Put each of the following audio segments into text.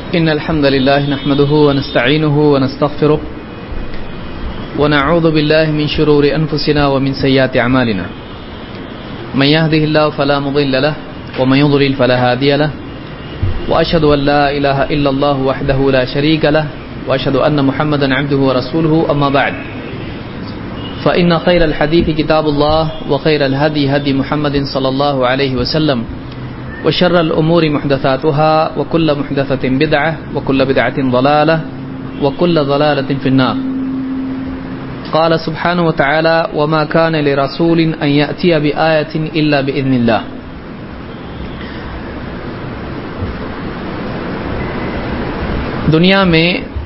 إن الحمد لله نحمده ونستعينه ونستغفره ونعوذ بالله من شرور أنفسنا ومن سيئات أعمالنا من يهده الله فلا مضل له ومن يضلل فلا هادي له وأشهد أن لا إله إلا الله وحده لا شريك له وأشهد أن محمدا عبده ورسوله أما بعد فإن خير الحديث كتاب الله وخير الهدي هدي محمد صلى الله عليه وسلم وشر الأمور محدثاتها وكل محدثة بدعة وكل بدعة ضلالة وكل ضلالة في النار. قال سبحانه وتعالى وما كان لرسول أن يأتي بآية إلا بإذن الله. دنیا میں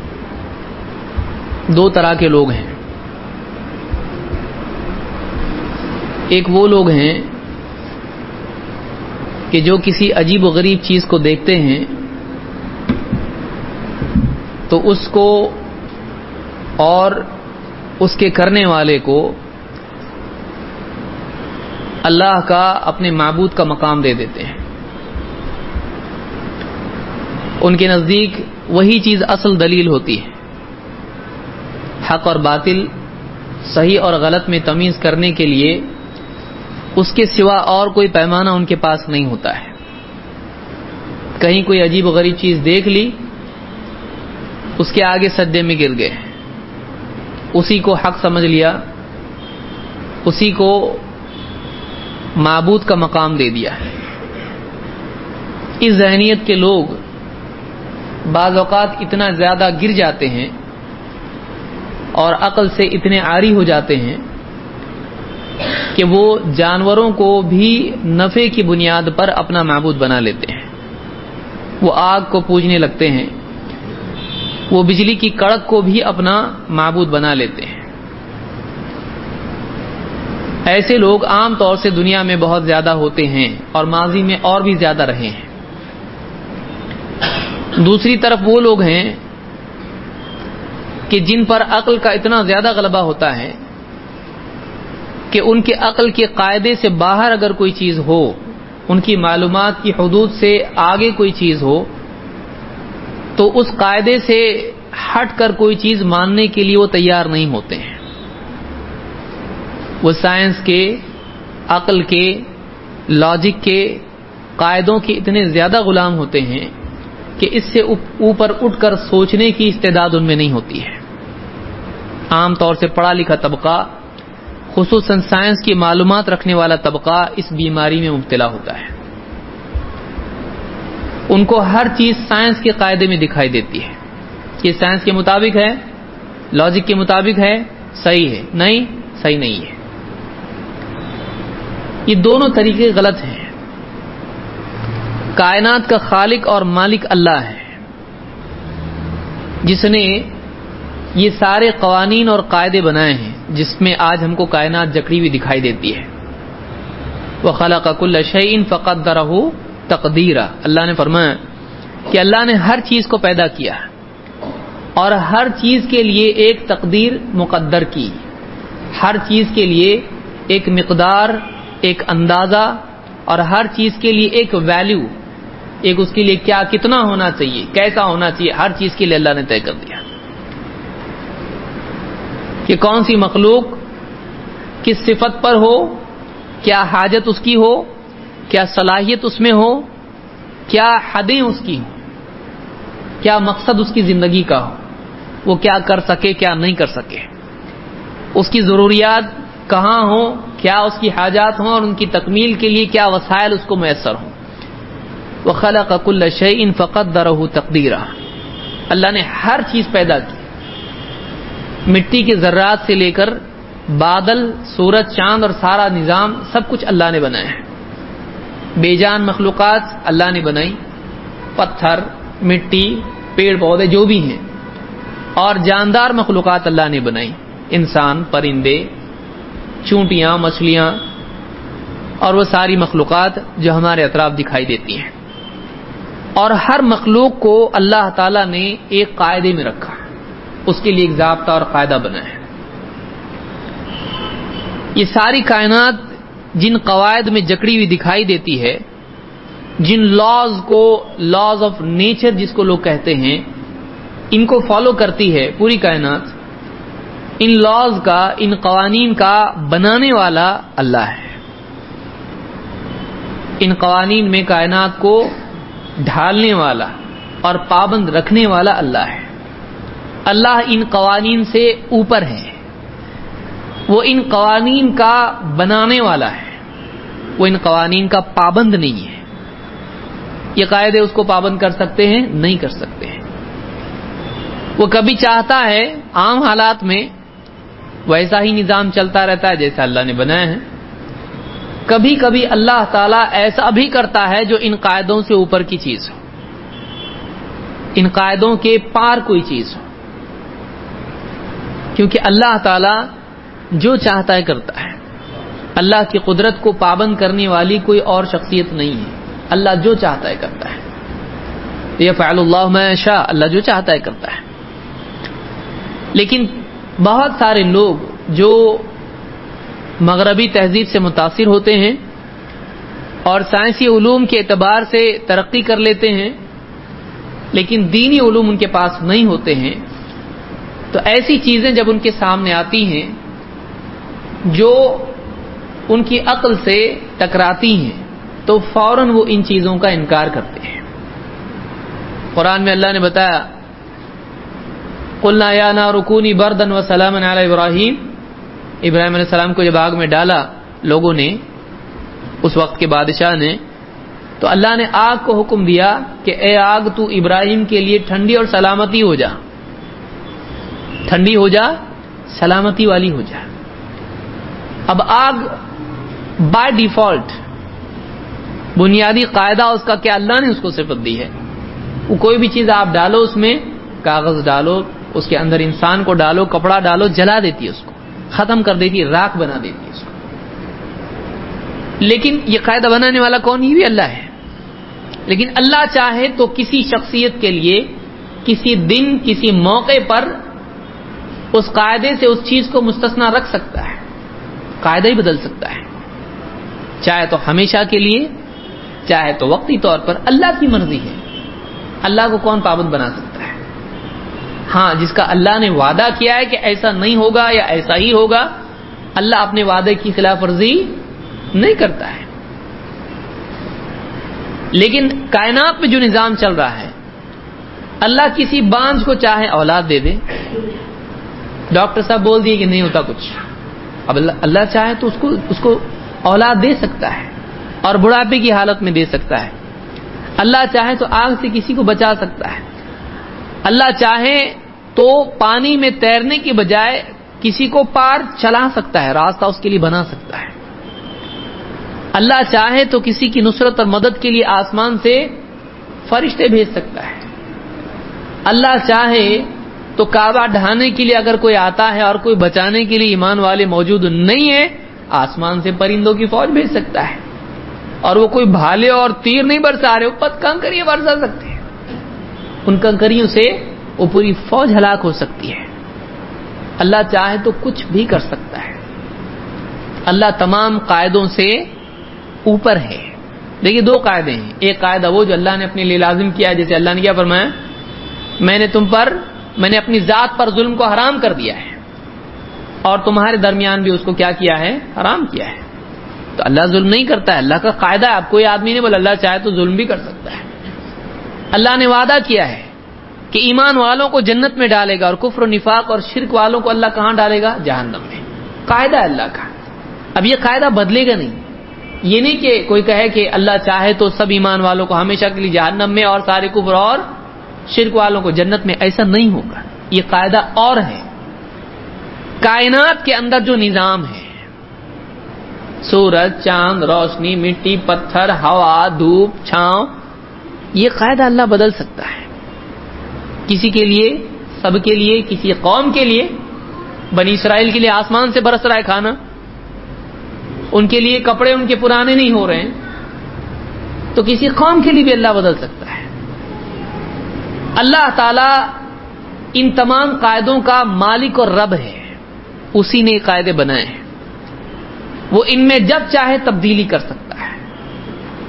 دو طرح کے لوگ ہیں. ایک وہ لوگ ہیں کہ جو کسی عجیب و غریب چیز کو دیکھتے ہیں تو اس کو اور اس کے کرنے والے کو اللہ کا اپنے معبود کا مقام دے دیتے ہیں. ان کے نزدیک وہی چیز اصل دلیل ہوتی ہے. حق اور باطل، صحیح اور غلط میں تمیز کرنے کے لیے اس کے سوا اور کوئی پیمانہ ان کے پاس نہیں ہوتا ہے. کہیں کوئی عجیب و غریب چیز دیکھ لی، اس کے آگے سجدے میں گر گئے، اسی کو حق سمجھ لیا، اسی کو معبود کا مقام دے دیا. اس ذہنیت کے لوگ بعض اوقات اتنا زیادہ گر جاتے ہیں اور عقل سے اتنے عاری ہو جاتے ہیں کہ وہ جانوروں کو بھی نفع کی بنیاد پر اپنا معبود بنا لیتے ہیں. وہ آگ کو پوجنے لگتے ہیں، وہ بجلی کی کڑک کو بھی اپنا معبود بنا لیتے ہیں. ایسے لوگ عام طور سے دنیا میں بہت زیادہ ہوتے ہیں اور ماضی میں اور بھی زیادہ رہے ہیں. دوسری طرف وہ لوگ ہیں کہ جن پر عقل کا اتنا زیادہ غلبہ ہوتا ہے کہ ان کے عقل کے قاعدے سے باہر اگر کوئی چیز ہو، ان کی معلومات کی حدود سے آگے کوئی چیز ہو، تو اس قاعدے سے ہٹ کر کوئی چیز ماننے کے لیے وہ تیار نہیں ہوتے ہیں. وہ سائنس کے، عقل کے، لاجک کے قاعدوں کے اتنے زیادہ غلام ہوتے ہیں کہ اس سے اوپر اٹھ کر سوچنے کی استعداد ان میں نہیں ہوتی ہے. عام طور سے پڑھا لکھا طبقہ، خصوصاً سائنس کی معلومات رکھنے والا طبقہ اس بیماری میں مبتلا ہوتا ہے. ان کو ہر چیز سائنس کے قاعدے میں دکھائی دیتی ہے کہ سائنس کے مطابق ہے، لاجک کے مطابق ہے، صحیح ہے. نہیں، صحیح نہیں ہے. یہ دونوں طریقے غلط ہیں. کائنات کا خالق اور مالک اللہ ہے، جس نے یہ سارے قوانین اور قاعدے بنائے ہیں جس میں آج ہم کو کائنات جکڑی ہوئی دکھائی دیتی ہے. وَخَلَقَ كُلَّ شَيْءٍ فَقَدَّرَهُ تَقْدِيرًا. اللہ نے فرمایا کہ اللہ نے ہر چیز کو پیدا کیا اور ہر چیز کے لیے ایک تقدیر مقدر کی. ہر چیز کے لیے ایک مقدار، ایک اندازہ اور ہر چیز کے لیے ایک ویلیو، ایک اس کے لیے کیا کتنا ہونا چاہیے، کیسا ہونا چاہیے، ہر چیز کے لیے اللہ نے طے کر دیا کہ کون سی مخلوق کس صفت پر ہو، کیا حاجت اس کی ہو، کیا صلاحیت اس میں ہو، کیا حدیں اس کی ہوں، کیا مقصد اس کی زندگی کا ہو، وہ کیا کر سکے، کیا نہیں کر سکے، اس کی ضروریات کہاں ہوں، کیا اس کی حاجات ہوں اور ان کی تکمیل کے لیے کیا وسائل اس کو میسر ہوں. وَخَلَقَ كُلَّ شَيْءٍ فَقَدَّرَهُ تَقْدِيرًا. اللہ نے ہر چیز پیدا کی. مٹی کے ذرات سے لے کر بادل، سورج، چاند اور سارا نظام سب کچھ اللہ نے بنایا ہے. بے جان مخلوقات اللہ نے بنائی، پتھر، مٹی، پیڑ پودے جو بھی ہیں، اور جاندار مخلوقات اللہ نے بنائی، انسان، پرندے، چونٹیاں، مچھلیاں اور وہ ساری مخلوقات جو ہمارے اطراف دکھائی دیتی ہیں. اور ہر مخلوق کو اللہ تعالیٰ نے ایک قاعدے میں رکھا، اس کے لیے ایک ضابطہ اور قاعدہ بنایا ہے. یہ ساری کائنات جن قواعد میں جکڑی ہوئی دکھائی دیتی ہے، جن لاز کو لاز آف نیچر جس کو لوگ کہتے ہیں، ان کو فالو کرتی ہے پوری کائنات، ان لاز کا، ان قوانین کا بنانے والا اللہ ہے. ان قوانین میں کائنات کو ڈھالنے والا اور پابند رکھنے والا اللہ ہے. اللہ ان قوانین سے اوپر ہے، وہ ان قوانین کا بنانے والا ہے، وہ ان قوانین کا پابند نہیں ہے. یہ قاعدے اس کو پابند کر سکتے ہیں؟ نہیں کر سکتے ہیں. وہ کبھی چاہتا ہے عام حالات میں ویسا ہی نظام چلتا رہتا ہے جیسا اللہ نے بنایا ہے. کبھی کبھی اللہ تعالیٰ ایسا بھی کرتا ہے جو ان قاعدوں سے اوپر کی چیز ہو، ان قاعدوں کے پار کوئی چیز ہو، کیونکہ اللہ تعالیٰ جو چاہتا ہے کرتا ہے. اللہ کی قدرت کو پابند کرنے والی کوئی اور شخصیت نہیں ہے. اللہ جو چاہتا ہے کرتا ہے. یفعل اللہ ما یشاء، اللہ جو چاہتا ہے کرتا ہے. لیکن بہت سارے لوگ جو مغربی تہذیب سے متاثر ہوتے ہیں اور سائنسی علوم کے اعتبار سے ترقی کر لیتے ہیں، لیکن دینی علوم ان کے پاس نہیں ہوتے ہیں، تو ایسی چیزیں جب ان کے سامنے آتی ہیں جو ان کی عقل سے ٹکراتی ہیں تو فوراً وہ ان چیزوں کا انکار کرتے ہیں. قرآن میں اللہ نے بتایا قُلْنَا يَا نَارُ كُونِي بَرْدًا وَسَلَامًا عَلَىٰ إِبْرَاهِيمَ. ابراہیم علیہ السلام کو جب آگ میں ڈالا لوگوں نے، اس وقت کے بادشاہ نے، تو اللہ نے آگ کو حکم دیا کہ اے آگ تو ابراہیم کے لیے ٹھنڈی اور سلامتی ہو جا، ٹھنڈی ہو جا، سلامتی والی ہو جا. اب آگ بائی ڈیفالٹ بنیادی قاعدہ اس کا کیا، اللہ نے اس کو صفت دی ہے. وہ کوئی بھی چیز آپ ڈالو، اس میں کاغذ ڈالو، اس کے اندر انسان کو ڈالو، کپڑا ڈالو، جلا دیتی ہے اس کو، ختم کر دیتی ہے، راکھ بنا دیتی ہے اس کو. لیکن یہ قاعدہ بنانے والا کون؟ یہ بھی اللہ ہے. لیکن اللہ چاہے تو کسی شخصیت کے لیے کسی دن کسی موقع پر اس قاعدے سے اس چیز کو مستثنا رکھ سکتا ہے، قاعدہ ہی بدل سکتا ہے، چاہے تو ہمیشہ کے لیے، چاہے تو وقتی طور پر. اللہ کی مرضی ہے، اللہ کو کون پابند بنا سکتا ہے؟ ہاں، جس کا اللہ نے وعدہ کیا ہے کہ ایسا نہیں ہوگا یا ایسا ہی ہوگا، اللہ اپنے وعدے کی خلاف ورزی نہیں کرتا ہے. لیکن کائنات میں جو نظام چل رہا ہے، اللہ کسی بانجھ کو چاہے اولاد دے دے. ڈاکٹر صاحب بول دیے کہ نہیں ہوتا کچھ، اب اللہ چاہے تو اس کو اولاد دے سکتا ہے اور بڑھاپے کی حالت میں دے سکتا ہے. اللہ چاہے تو آگ سے کسی کو بچا سکتا ہے. اللہ چاہے تو پانی میں تیرنے کی بجائے کسی کو پار چلا سکتا ہے، راستہ اس کے لیے بنا سکتا ہے. اللہ چاہے تو کسی کی نصرت اور مدد کے لیے آسمان سے فرشتے بھیج سکتا ہے. اللہ چاہے تو کعبہ ڈھانے کے لیے اگر کوئی آتا ہے اور کوئی بچانے کے لیے ایمان والے موجود نہیں ہے، آسمان سے پرندوں کی فوج بھیج سکتا ہے. اور وہ کوئی بھالے اور تیر نہیں برسا رہے، وہ کنکریاں برسا سکتے ہیں. ان کنکریوں سے وہ پوری فوج ہلاک ہو سکتی ہے. اللہ چاہے تو کچھ بھی کر سکتا ہے. اللہ تمام قاعدوں سے اوپر ہے. دیکھیے دو قاعدے ہیں. ایک قاعدہ وہ جو اللہ نے اپنے لیے لازم کیا ہے، جیسے اللہ نے کیا فرمایا، میں نے اپنی ذات پر ظلم کو حرام کر دیا ہے اور تمہارے درمیان بھی اس کو کیا کیا ہے، حرام کیا ہے. تو اللہ ظلم نہیں کرتا ہے، اللہ کا قاعدہ ہے. اب کوئی آدمی نہیں بولا اللہ چاہے تو ظلم بھی کر سکتا ہے. اللہ نے وعدہ کیا ہے کہ ایمان والوں کو جنت میں ڈالے گا اور کفر و نفاق اور شرک والوں کو اللہ کہاں ڈالے گا؟ جہنم میں. قاعدہ ہے اللہ کا. اب یہ قاعدہ بدلے گا نہیں. یہ نہیں کہ کوئی کہے کہ اللہ چاہے تو سب ایمان والوں کو ہمیشہ کے لیے جہنم میں اور سارے کفر اور شرک والوں کو جنت میں، ایسا نہیں ہوگا. یہ قاعدہ اور ہے. کائنات کے اندر جو نظام ہے، سورج، چاند، روشنی، مٹی، پتھر، ہوا، دھوپ، چھاؤں، یہ قاعدہ اللہ بدل سکتا ہے. کسی کے لیے، سب کے لیے، کسی قوم کے لیے. بنی اسرائیل کے لیے آسمان سے برس رہا ہے کھانا، ان کے لیے کپڑے ان کے پرانے نہیں ہو رہے ہیں، تو کسی قوم کے لیے بھی اللہ بدل سکتا ہے. اللہ تعالی ان تمام قاعدوں کا مالک اور رب ہے. اسی نے قاعدے بنائے ہیں. وہ ان میں جب چاہے تبدیلی کر سکتا ہے.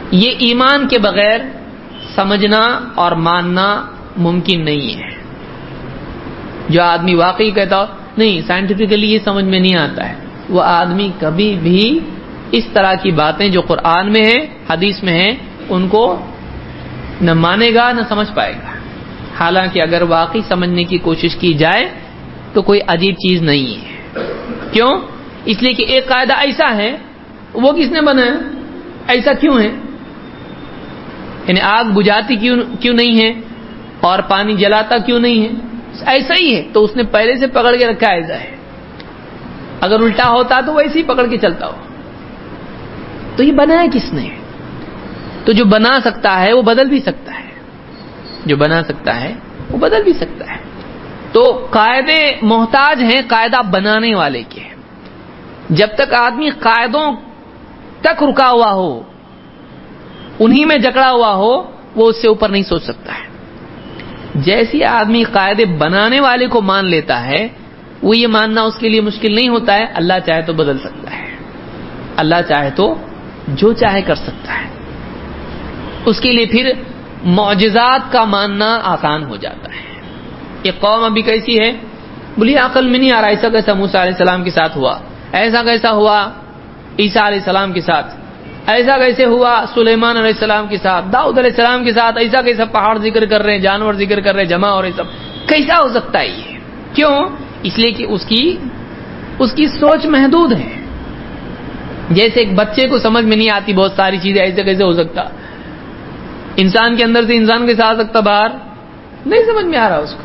یہ ایمان کے بغیر سمجھنا اور ماننا ممکن نہیں ہے. جو آدمی واقعی کہتا ہو نہیں سائنٹیفکلی یہ سمجھ میں نہیں آتا ہے، وہ آدمی کبھی بھی اس طرح کی باتیں جو قرآن میں ہیں حدیث میں ہیں ان کو نہ مانے گا نہ سمجھ پائے گا. حالانکہ اگر واقعی سمجھنے کی کوشش کی جائے تو کوئی عجیب چیز نہیں ہے. کیوں؟ اس لیے کہ ایک قاعدہ ایسا ہے، وہ کس نے بنایا، ایسا کیوں ہے؟ یعنی آگ بجھاتی کیوں نہیں ہے اور پانی جلاتا کیوں نہیں ہے؟ ایسا ہی ہے، تو اس نے پہلے سے پکڑ کے رکھا ایسا ہے. اگر الٹا ہوتا تو ویسے ہی پکڑ کے چلتا ہو. تو یہ بنایا کس نے؟ تو جو بنا سکتا ہے وہ بدل بھی سکتا ہے، جو بنا سکتا ہے وہ بدل بھی سکتا ہے. تو قاعدے محتاج ہیں قاعدہ بنانے والے کے. جب تک آدمی قاعدوں تک رکا ہوا ہو، انہی میں جکڑا ہوا ہو، وہ اس سے اوپر نہیں سوچ سکتا ہے. جیسی آدمی قاعدے بنانے والے کو مان لیتا ہے، وہ یہ ماننا اس کے لیے مشکل نہیں ہوتا ہے اللہ چاہے تو بدل سکتا ہے، اللہ چاہے تو جو چاہے کر سکتا ہے. اس کے لیے پھر معجزات کا ماننا آسان ہو جاتا ہے. یہ قوم ابھی کیسی ہے؟ بولی عقل میں نہیں آ رہا ایسا کیسا موسیٰ علیہ السلام کے ساتھ ہوا، ایسا کیسا ہوا عیسیٰ علیہ السلام کے ساتھ، ایسا کیسے ہوا سلیمان علیہ السلام کے ساتھ، داؤد علیہ السلام کے ساتھ، ایسا کیسا پہاڑ ذکر کر رہے ہیں، جانور ذکر کر رہے ہیں، جمع ہو رہے سب، کیسا ہو سکتا ہے یہ؟ کیوں؟ اس لیے کہ اس کی سوچ محدود ہے. جیسے ایک بچے کو سمجھ میں نہیں آتی بہت ساری چیزیں، ایسے کیسے ہو سکتا، انسان کے اندر سے انسان کیسے آ سکتا باہر، نہیں سمجھ میں آ رہا اس کو.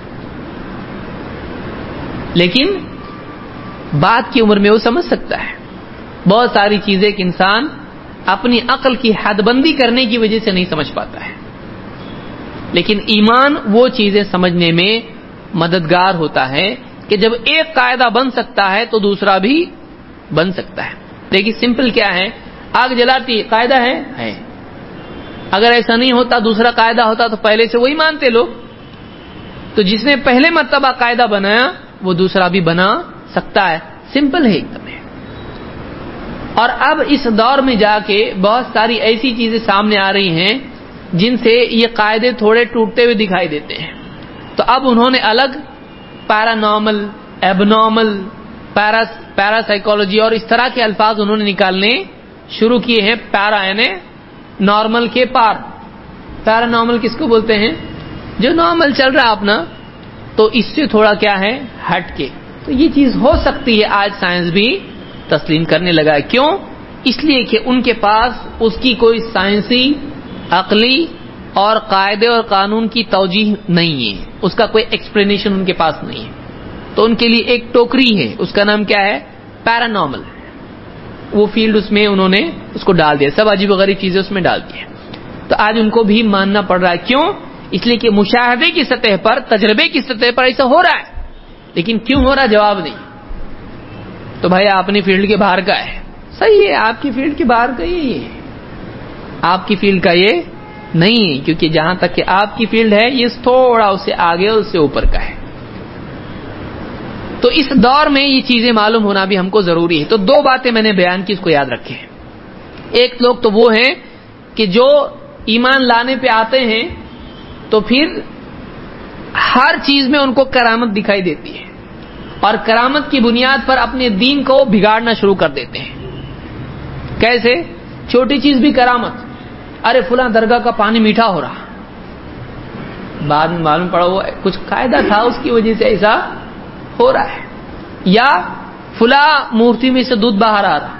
لیکن بات کی عمر میں وہ سمجھ سکتا ہے. بہت ساری چیزیں کہ انسان اپنی عقل کی حد بندی کرنے کی وجہ سے نہیں سمجھ پاتا ہے. لیکن ایمان وہ چیزیں سمجھنے میں مددگار ہوتا ہے کہ جب ایک قاعدہ بن سکتا ہے تو دوسرا بھی بن سکتا ہے. دیکھیے سمپل کیا ہے، آگ جلاتی قاعدہ ہے. اگر ایسا نہیں ہوتا دوسرا قاعدہ ہوتا تو پہلے سے وہی مانتے لوگ. تو جس نے پہلے مرتبہ قاعدہ بنایا وہ دوسرا بھی بنا سکتا ہے. سمپل ہے ایک دم. اور اب اس دور میں جا کے بہت ساری ایسی چیزیں سامنے آ رہی ہیں جن سے یہ قاعدے تھوڑے ٹوٹتے ہوئے دکھائی دیتے ہیں. تو اب انہوں نے الگ پیرانارمل، ایب نارمل، پیرا سائیکالوجی اور اس طرح کے الفاظ انہوں نے نکالنے شروع کیے ہیں. پیرا یعنی نارمل کے پار. پیرا نارمل کس کو بولتے ہیں؟ جو نارمل چل رہا اپنا، تو اس سے تھوڑا کیا ہے ہٹ کے. تو یہ چیز ہو سکتی ہے، آج سائنس بھی تسلیم کرنے لگا ہے. کیوں؟ اس لیے کہ ان کے پاس اس کی کوئی سائنسی، عقلی اور قاعدے اور قانون کی توجیہ نہیں ہے، اس کا کوئی ایکسپلینیشن ان کے پاس نہیں ہے. تو ان کے لیے ایک ٹوکری ہے، اس کا نام کیا ہے؟ پیرانارمل. وہ فیلڈ اس میں انہوں نے اس کو ڈال دیا، سب عجیب و غریب چیزیں اس میں ڈال دی. تو آج ان کو بھی ماننا پڑ رہا ہے. کیوں؟ اس لیے کہ مشاہدے کی سطح پر، تجربے کی سطح پر ایسا ہو رہا ہے. لیکن کیوں ہو رہا جواب نہیں. تو بھائی اپنی فیلڈ کے باہر کا ہے. صحیح ہے، آپ کی فیلڈ کے باہر کا یہ ہے، آپ کی فیلڈ کا یہ نہیں ہے. کیونکہ جہاں تک کہ آپ کی فیلڈ ہے یہ تھوڑا اس سے آگے اور اس سے اوپر کا ہے. تو اس دور میں یہ چیزیں معلوم ہونا بھی ہم کو ضروری ہے. تو دو باتیں میں نے بیان کی، اس کو یاد رکھیں. ایک لوگ تو وہ ہیں کہ جو ایمان لانے پہ آتے ہیں تو پھر ہر چیز میں ان کو کرامت دکھائی دیتی ہے اور کرامت کی بنیاد پر اپنے دین کو بگاڑنا شروع کر دیتے ہیں. کیسے؟ چھوٹی چیز بھی کرامت. ارے فلاں درگاہ کا پانی میٹھا ہو رہا، بعد میں معلوم پڑا وہ کچھ قاعدہ تھا اس کی وجہ سے ایسا ہو رہا ہے. یا فلاں مورتی میں سے دودھ باہر آ رہا،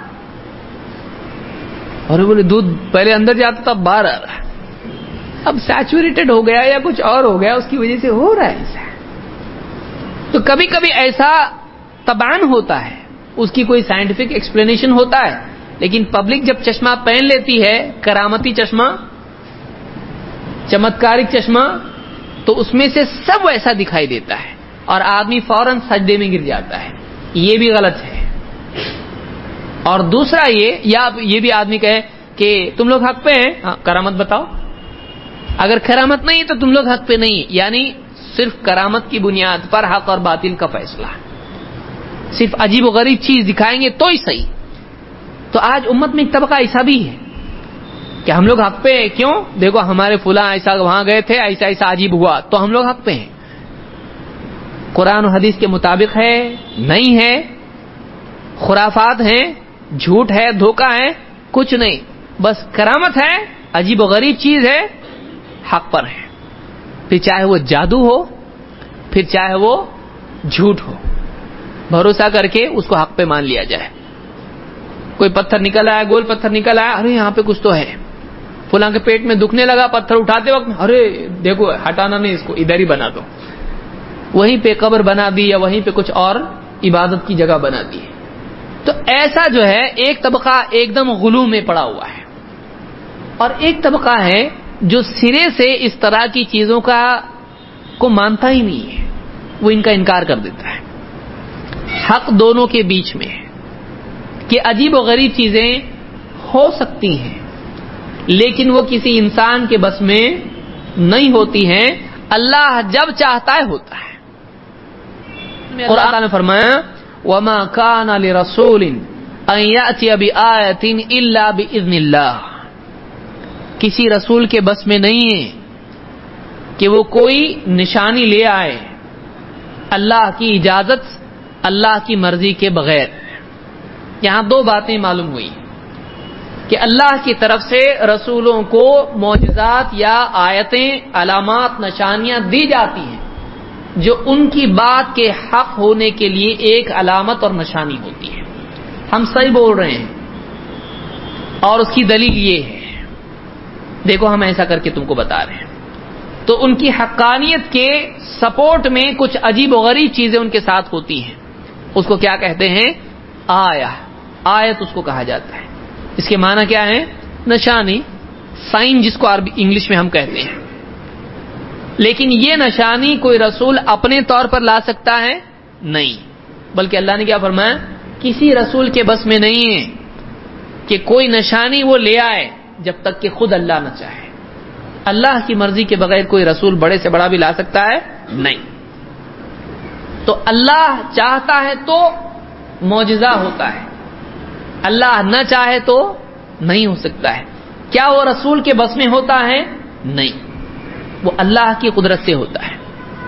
اور بولے دودھ پہلے اندر جاتا تھا باہر آ رہا، اب سیچوریٹڈ ہو گیا یا کچھ اور ہو گیا، اس کی وجہ سے ہو رہا ہے ایسا. تو کبھی کبھی ایسا طبعاً ہوتا ہے، اس کی کوئی سائنٹیفک ایکسپلینیشن ہوتا ہے. لیکن پبلک جب چشمہ پہن لیتی ہے، کرامتی چشمہ، چمتکارک چشمہ، تو اس میں سے سب ویسا دکھائی دیتا ہے اور آدمی فوراً سجدے میں گر جاتا ہے. یہ بھی غلط ہے. اور دوسرا یہ بھی آدمی کہے کہ تم لوگ حق پہ ہیں، کرامت بتاؤ. اگر کرامت نہیں تو تم لوگ حق پہ نہیں. یعنی صرف کرامت کی بنیاد پر حق اور باطل کا فیصلہ، صرف عجیب و غریب چیز دکھائیں گے تو ہی صحیح. تو آج امت میں ایک طبقہ ایسا بھی ہے کہ ہم لوگ حق پہ ہیں. کیوں؟ دیکھو ہمارے فلاں ایسا وہاں گئے تھے, ایسا ایسا عجیب ہوا, تو ہم لوگ حق پہ ہیں. قرآن و حدیث کے مطابق ہے؟ نہیں ہے. خرافات ہیں, جھوٹ ہے, دھوکہ ہے, کچھ نہیں. بس کرامت ہے, عجیب و غریب چیز ہے, حق پر ہے. پھر چاہے وہ جادو ہو, پھر چاہے وہ جھوٹ ہو, بھروسہ کر کے اس کو حق پہ مان لیا جائے. کوئی پتھر نکل آیا, گول پتھر نکل آیا, ارے یہاں پہ کچھ تو ہے. فلاں کے پیٹ میں دکھنے لگا, پتھر اٹھاتے وقت ارے دیکھو ہٹانا نہیں, اس کو ادھر ہی بنا دو. وہیں پہ قبر بنا دی یا وہیں پہ کچھ اور عبادت کی جگہ بنا دی. تو ایسا جو ہے ایک طبقہ ایک دم غلو میں پڑا ہوا ہے, اور ایک طبقہ ہے جو سرے سے اس طرح کی چیزوں کو مانتا ہی نہیں ہے, وہ ان کا انکار کر دیتا ہے. حق دونوں کے بیچ میں ہے کہ عجیب و غریب چیزیں ہو سکتی ہیں, لیکن وہ کسی انسان کے بس میں نہیں ہوتی ہیں. اللہ جب چاہتا ہے ہوتا ہے. قرآن نے فرمایا وَمَا كَانَ لِرَسُولٍ أَن يَأْتِيَ بِآيَةٍ إِلَّا بِإِذْنِ اللَّهِ. کسی رسول کے بس میں نہیں ہے کہ وہ کوئی نشانی لے آئے اللہ کی اجازت, اللہ کی مرضی کے بغیر. یہاں دو باتیں معلوم ہوئی کہ اللہ کی طرف سے رسولوں کو معجزات یا آیتیں, علامات, نشانیاں دی جاتی ہیں جو ان کی بات کے حق ہونے کے لیے ایک علامت اور نشانی ہوتی ہے. ہم صحیح بول رہے ہیں اور اس کی دلیل یہ ہے, دیکھو ہم ایسا کر کے تم کو بتا رہے ہیں. تو ان کی حقانیت کے سپورٹ میں کچھ عجیب و غریب چیزیں ان کے ساتھ ہوتی ہیں. اس کو کیا کہتے ہیں؟ آیا, آیت اس کو کہا جاتا ہے. اس کے معنی کیا ہے؟ نشانی, سائن جس کو عربی انگلش میں ہم کہتے ہیں. لیکن یہ نشانی کوئی رسول اپنے طور پر لا سکتا ہے؟ نہیں, بلکہ اللہ نے کیا فرمایا, کسی رسول کے بس میں نہیں ہے کہ کوئی نشانی وہ لے آئے جب تک کہ خود اللہ نہ چاہے. اللہ کی مرضی کے بغیر کوئی رسول بڑے سے بڑا بھی لا سکتا ہے؟ نہیں. تو اللہ چاہتا ہے تو معجزہ ہوتا ہے, اللہ نہ چاہے تو نہیں ہو سکتا ہے. کیا وہ رسول کے بس میں ہوتا ہے؟ نہیں, وہ اللہ کی قدرت سے ہوتا ہے.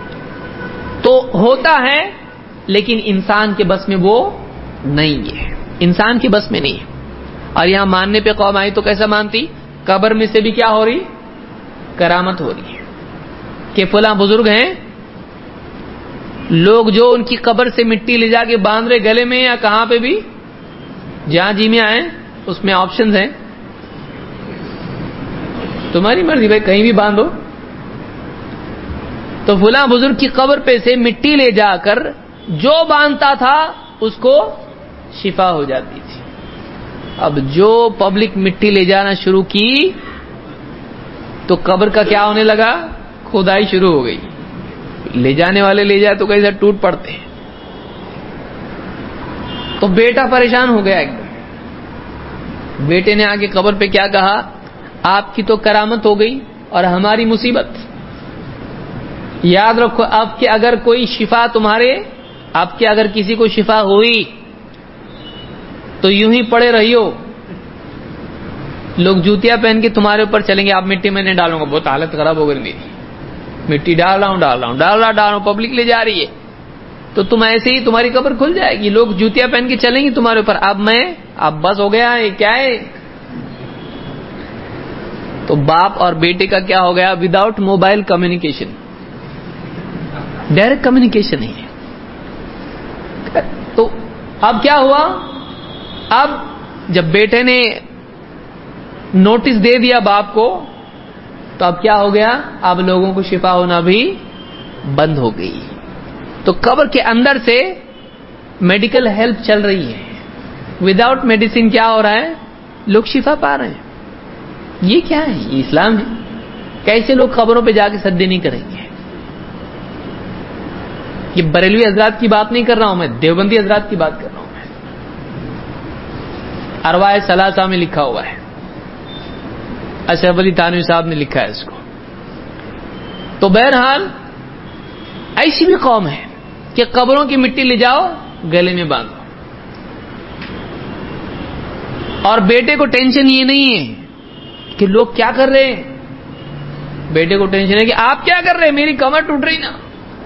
تو ہوتا ہے لیکن انسان کے بس میں وہ نہیں ہے, انسان کے بس میں نہیں ہے. اور یہاں ماننے پہ قوم آئی تو کیسا مانتی؟ قبر میں سے بھی کیا ہو رہی؟ کرامت ہو رہی ہے کہ فلاں بزرگ ہیں, لوگ جو ان کی قبر سے مٹی لے جا کے باندھ رہے گلے میں یا کہاں پہ بھی, جہاں جی میں آئے, اس میں آپشنز ہیں, تمہاری مرضی بھائی, کہیں بھی باندھو. تو فلاں بزرگ کی قبر پہ سے مٹی لے جا کر جو باندھتا تھا اس کو شفا ہو جاتی تھی. اب جو پبلک مٹی لے جانا شروع کی تو قبر کا کیا ہونے لگا؟ کھدائی شروع ہو گئی. لے جانے والے لے جائے تو کیسے ٹوٹ پڑتے ہیں. تو بیٹا پریشان ہو گیا ایک دم. بیٹے نے آگے قبر پہ کیا کہا؟ آپ کی تو کرامت ہو گئی اور ہماری مصیبت. یاد رکھو, آپ کے اگر کوئی شفا آپ کے اگر کسی کو شفا ہوئی تو یوں ہی پڑے رہیو, لوگ جوتیاں پہن کے تمہارے اوپر چلیں گے, آپ مٹی میں نہیں ڈالوں گا, بہت حالت خراب ہو گئی میری, مٹی ڈال رہا ہوں, پبلک لے جا رہی ہے, تو تم ایسے ہی تمہاری قبر کھل جائے گی, لوگ جوتیاں پہن کے چلیں گے تمہارے اوپر. اب بس ہو گیا, یہ کیا ہے؟ تو باپ اور بیٹے کا کیا ہو گیا؟ Without mobile communication, direct communication ہی ہے. تو اب کیا ہوا؟ اب جب بیٹے نے نوٹس دے دیا باپ کو تو اب کیا ہو گیا؟ اب لوگوں کو شفا ہونا بھی بند ہو گئی. تو قبر کے اندر سے میڈیکل ہیلپ چل رہی ہے, وداؤٹ میڈیسن کیا ہو رہا ہے؟ لوگ شفا پا رہے ہیں. یہ کیا ہے؟ یہ اسلام ہے. کیسے لوگ قبروں پہ جا کے سجدے نہیں کریں گے؟ یہ بریلوی حضرات کی بات نہیں کر رہا ہوں میں, دیوبندی حضرات کی بات کر رہا ہوں میں. ارواح ثلاثہ میں لکھا ہوا ہے, اشرف علی تھانوی صاحب نے لکھا ہے اس کو. تو بہرحال ایسی بھی قوم ہے کہ قبروں کی مٹی لے جاؤ, گلے میں باندھو. اور بیٹے کو ٹینشن یہ نہیں ہے کہ لوگ کیا کر رہے ہیں. بیٹے کو ٹینشن ہے کہ آپ کیا کر رہے ہیں, میری کمر ٹوٹ رہی نا.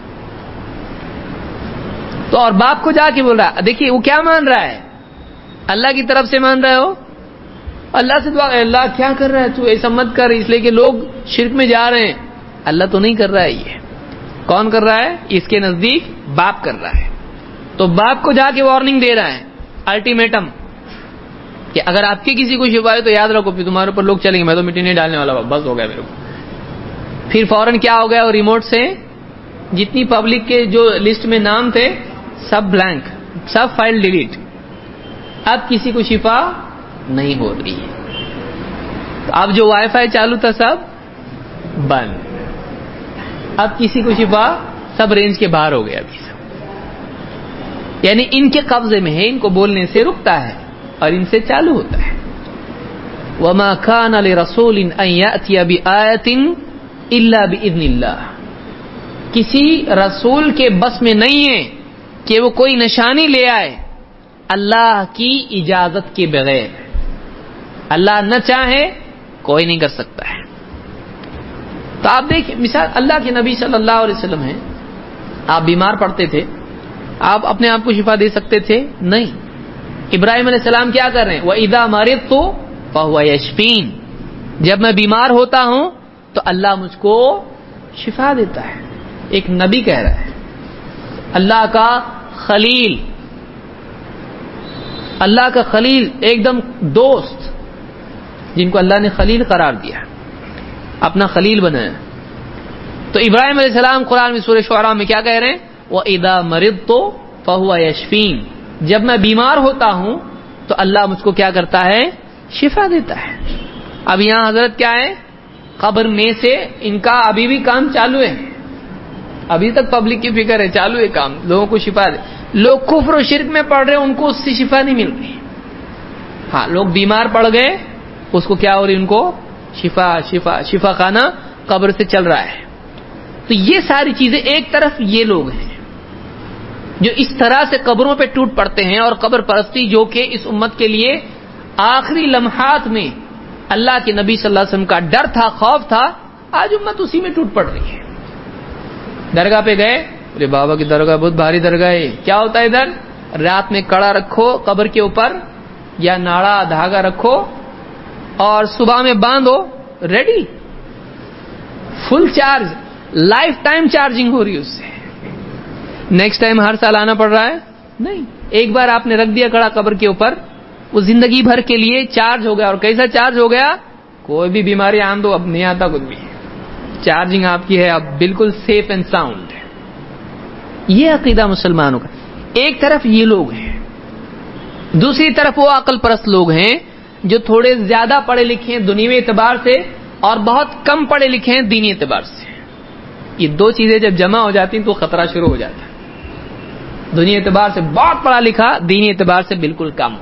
تو اور باپ کو جا کے بول رہا, دیکھیے وہ کیا مان رہا ہے, اللہ کی طرف سے مان رہے ہو, اللہ سے دعا, اللہ کیا کر رہا ہے تو ایسا مت کر, اس لیے کہ لوگ شرک میں جا رہے ہیں. اللہ تو نہیں کر رہا ہے, یہ کون کر رہا ہے, اس کے نزدیک باپ کر رہا ہے. تو باپ کو جا کے وارننگ دے رہا ہے, الٹیمیٹم, کہ اگر آپ کی کسی کو شفا ہے تو یاد رکھو پھر تمہارے اوپر لوگ چلیں گے, میں تو مٹی نہیں ڈالنے والا, بس ہو گیا میرے کو. پھر فوراً کیا ہو گیا, اور ریموٹ سے جتنی پبلک کے جو لسٹ میں نام تھے سب بلینک, سب فائل ڈیلیٹ. اب کسی کو شفا نہیں ہو رہی ہے. تو اب جو وائی فائی چالو تھا سب بند, اب کسی کو شفا, سب رینج کے باہر ہو گیا ابھی سب. یعنی ان کے قبضے میں ہے, ان کو بولنے سے رکتا ہے اور ان سے چالو ہوتا ہے. وَمَا كَانَ لِرَسُولٍ أَن يَأْتِيَ بِآيَةٍ إِلَّا بِإِذْنِ اللَّهِ, کسی رسول کے بس میں نہیں ہے کہ وہ کوئی نشانی لے آئے اللہ کی اجازت کے بغیر. اللہ نہ چاہے کوئی نہیں کر سکتا ہے. تو آپ دیکھیں مثال, اللہ کے نبی صلی اللہ علیہ وسلم ہیں, آپ بیمار پڑتے تھے, آپ اپنے آپ کو شفا دے سکتے تھے؟ نہیں. ابراہیم علیہ السلام کیا کر رہے ہیں, وَإِذَا مَرِضْتُ فَهُوَ يَشْفِينِ, جب میں بیمار ہوتا ہوں تو اللہ مجھ کو شفا دیتا ہے. ایک نبی کہہ رہا ہے, اللہ کا خلیل, اللہ کا خلیل, ایک دم دوست, جن کو اللہ نے خلیل قرار دیا, اپنا خلیل بنایا. تو ابراہیم علیہ السلام قرآن میں سورہ شعراء میں کیا کہہ رہے ہیں, وَإِذَا مَرِضْتُ فَهُوَ يَشْفِينِ, جب میں بیمار ہوتا ہوں تو اللہ مجھ کو کیا کرتا ہے, شفا دیتا ہے. اب یہاں حضرت کیا ہے, قبر میں سے ان کا ابھی بھی کام چالو ہے, ابھی تک پبلک کی فکر ہے, چالو ہے کام, لوگوں کو شفا دے. لوگ کفر و شرک میں پڑ رہے ہیں, ان کو اس سے شفا نہیں مل رہی. ہاں لوگ بیمار پڑ گئے, اس کو کیا ہو رہی, ان کو شفا, شفا, شفا خانہ قبر سے چل رہا ہے. تو یہ ساری چیزیں, ایک طرف یہ لوگ ہیں جو اس طرح سے قبروں پہ ٹوٹ پڑتے ہیں, اور قبر پرستی جو کہ اس امت کے لیے آخری لمحات میں اللہ کے نبی صلی اللہ علیہ وسلم کا ڈر تھا, خوف تھا, آج امت اسی میں ٹوٹ پڑ رہی ہے. درگاہ پہ گئے, ارے بابا کی درگاہ بہت بھاری درگاہ ہے, کیا ہوتا ہے ادھر, رات میں کڑا رکھو قبر کے اوپر یا ناڑا دھاگا رکھو اور صبح میں باندھو, ready, full charge, life time charging ہو رہی ہے اس سے. نیکسٹ ٹائم ہر سال آنا پڑ رہا ہے نہیں, ایک بار آپ نے رکھ دیا کڑا قبر کے اوپر, وہ زندگی بھر کے لیے چارج ہو گیا. اور کیسا چارج ہو گیا, کوئی بھی بیماری آن دو اب نہیں آتا کچھ بھی, چارجنگ آپ کی ہے اب بالکل سیف اینڈ ساؤنڈ. یہ عقیدہ مسلمانوں کا. ایک طرف یہ لوگ ہیں, دوسری طرف وہ عقل پرست لوگ ہیں جو تھوڑے زیادہ پڑھے لکھے ہیں دنیوی اعتبار سے اور بہت کم پڑھے لکھے ہیں دینی اعتبار سے. یہ دو چیزیں جب جمع ہو جاتی ہیں تو خطرہ شروع ہو جاتا ہے. دنیا اعتبار سے بہت پڑھا لکھا, دینی اعتبار سے بالکل کم.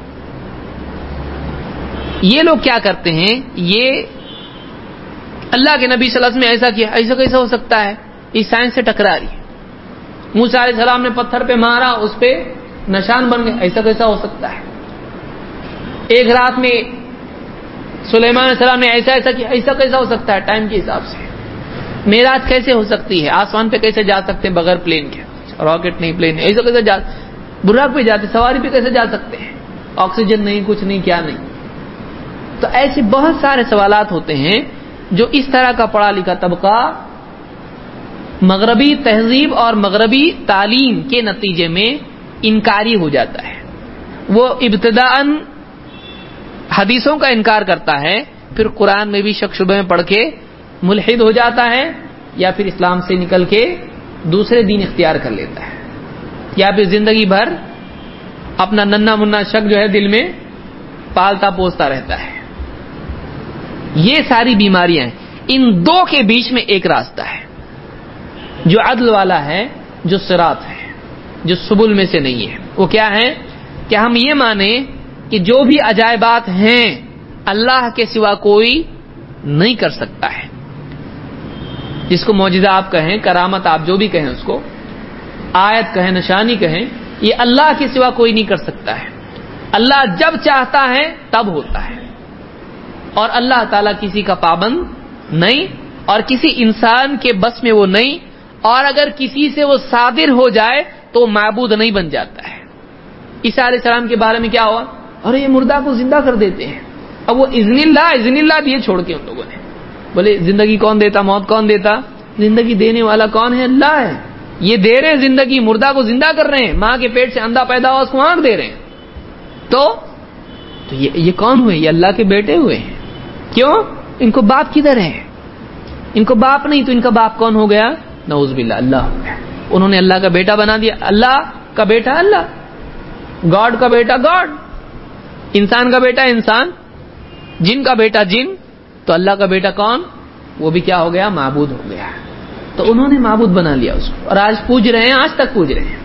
یہ لوگ کیا کرتے ہیں, یہ اللہ کے نبی صلی اللہ علیہ وسلم نے ایسا کیا, ایسا کیسا ہو سکتا ہے, اس سائنس سے ٹکرا رہی ہے. موسیٰ علیہ السلام نے پتھر پہ مارا, اس پہ نشان بن گئے, ایسا کیسا ہو سکتا ہے. ایک رات میں سلیمان علیہ السلام نے ایسا ایسا کیا, ایسا کیسا ہو سکتا ہے ٹائم کے حساب سے. معراج کیسے ہو سکتی ہے, آسمان پہ کیسے جا سکتے ہیں بغیر پلین کے, راکٹ نہیں پلین, ایسا کیسے جا, براق پہ جاتے, سواری پہ کیسے جا سکتے ہیں, آکسیجن نہیں, کچھ نہیں, کیا نہیں. تو ایسے بہت سارے سوالات ہوتے ہیں جو اس طرح کا پڑھا لکھا طبقہ مغربی تہذیب اور مغربی تعلیم کے نتیجے میں انکاری ہو جاتا ہے. وہ ابتداءً حدیثوں کا انکار کرتا ہے, پھر قرآن میں بھی شک شبہ میں پڑھ کے ملحد ہو جاتا ہے, یا پھر اسلام سے نکل کے دوسرے دین اختیار کر لیتا ہے, یا پھر زندگی بھر اپنا ننھا منا شک جو ہے دل میں پالتا پوستا رہتا ہے. یہ ساری بیماریاں ہیں. ان دو کے بیچ میں ایک راستہ ہے جو عدل والا ہے, جو صراط ہے, جو سبل میں سے نہیں ہے. وہ کیا ہے کہ ہم یہ مانیں کہ جو بھی عجائبات ہیں اللہ کے سوا کوئی نہیں کر سکتا ہے. جس کو معجزہ آپ کہیں, کرامت آپ جو بھی کہیں, اس کو آیت کہیں, نشانی کہیں, یہ اللہ کے سوا کوئی نہیں کر سکتا ہے. اللہ جب چاہتا ہے تب ہوتا ہے. اور اللہ تعالیٰ کسی کا پابند نہیں اور کسی انسان کے بس میں وہ نہیں، اور اگر کسی سے وہ صادر ہو جائے تو معبود نہیں بن جاتا ہے۔ عیسیٰ علیہ السلام کے بارے میں کیا ہوا؟ اور یہ مردہ کو زندہ کر دیتے ہیں۔ اب وہ اذن اللہ دیے چھوڑ کے ان لوگوں نے، بولے زندگی کون دیتا، موت کون دیتا؟ زندگی دینے والا کون ہے؟ اللہ ہے۔ یہ دے رہے زندگی، مردہ کو زندہ کر رہے ہیں، ماں کے پیٹ سے اندھا پیدا ہوا اس کو آنکھ دے رہے ہیں، تو یہ کون ہوئے؟ یہ اللہ کے بیٹے ہوئے ہیں۔ کیوں؟ ان کو باپ کدھر ہے؟ ان کو باپ نہیں تو ان کا باپ کون ہو گیا؟ نعوذ باللہ، اللہ ہو گیا۔ انہوں نے اللہ کا بیٹا بنا دیا، اللہ کا بیٹا اللہ، گاڈ کا بیٹا گاڈ، انسان کا بیٹا انسان، جن کا بیٹا جن، تو اللہ کا بیٹا کون؟ وہ بھی کیا ہو گیا؟ معبود ہو گیا۔ تو انہوں نے معبود بنا لیا اس کو، اور آج پوج رہے ہیں، آج تک پوج رہے ہیں۔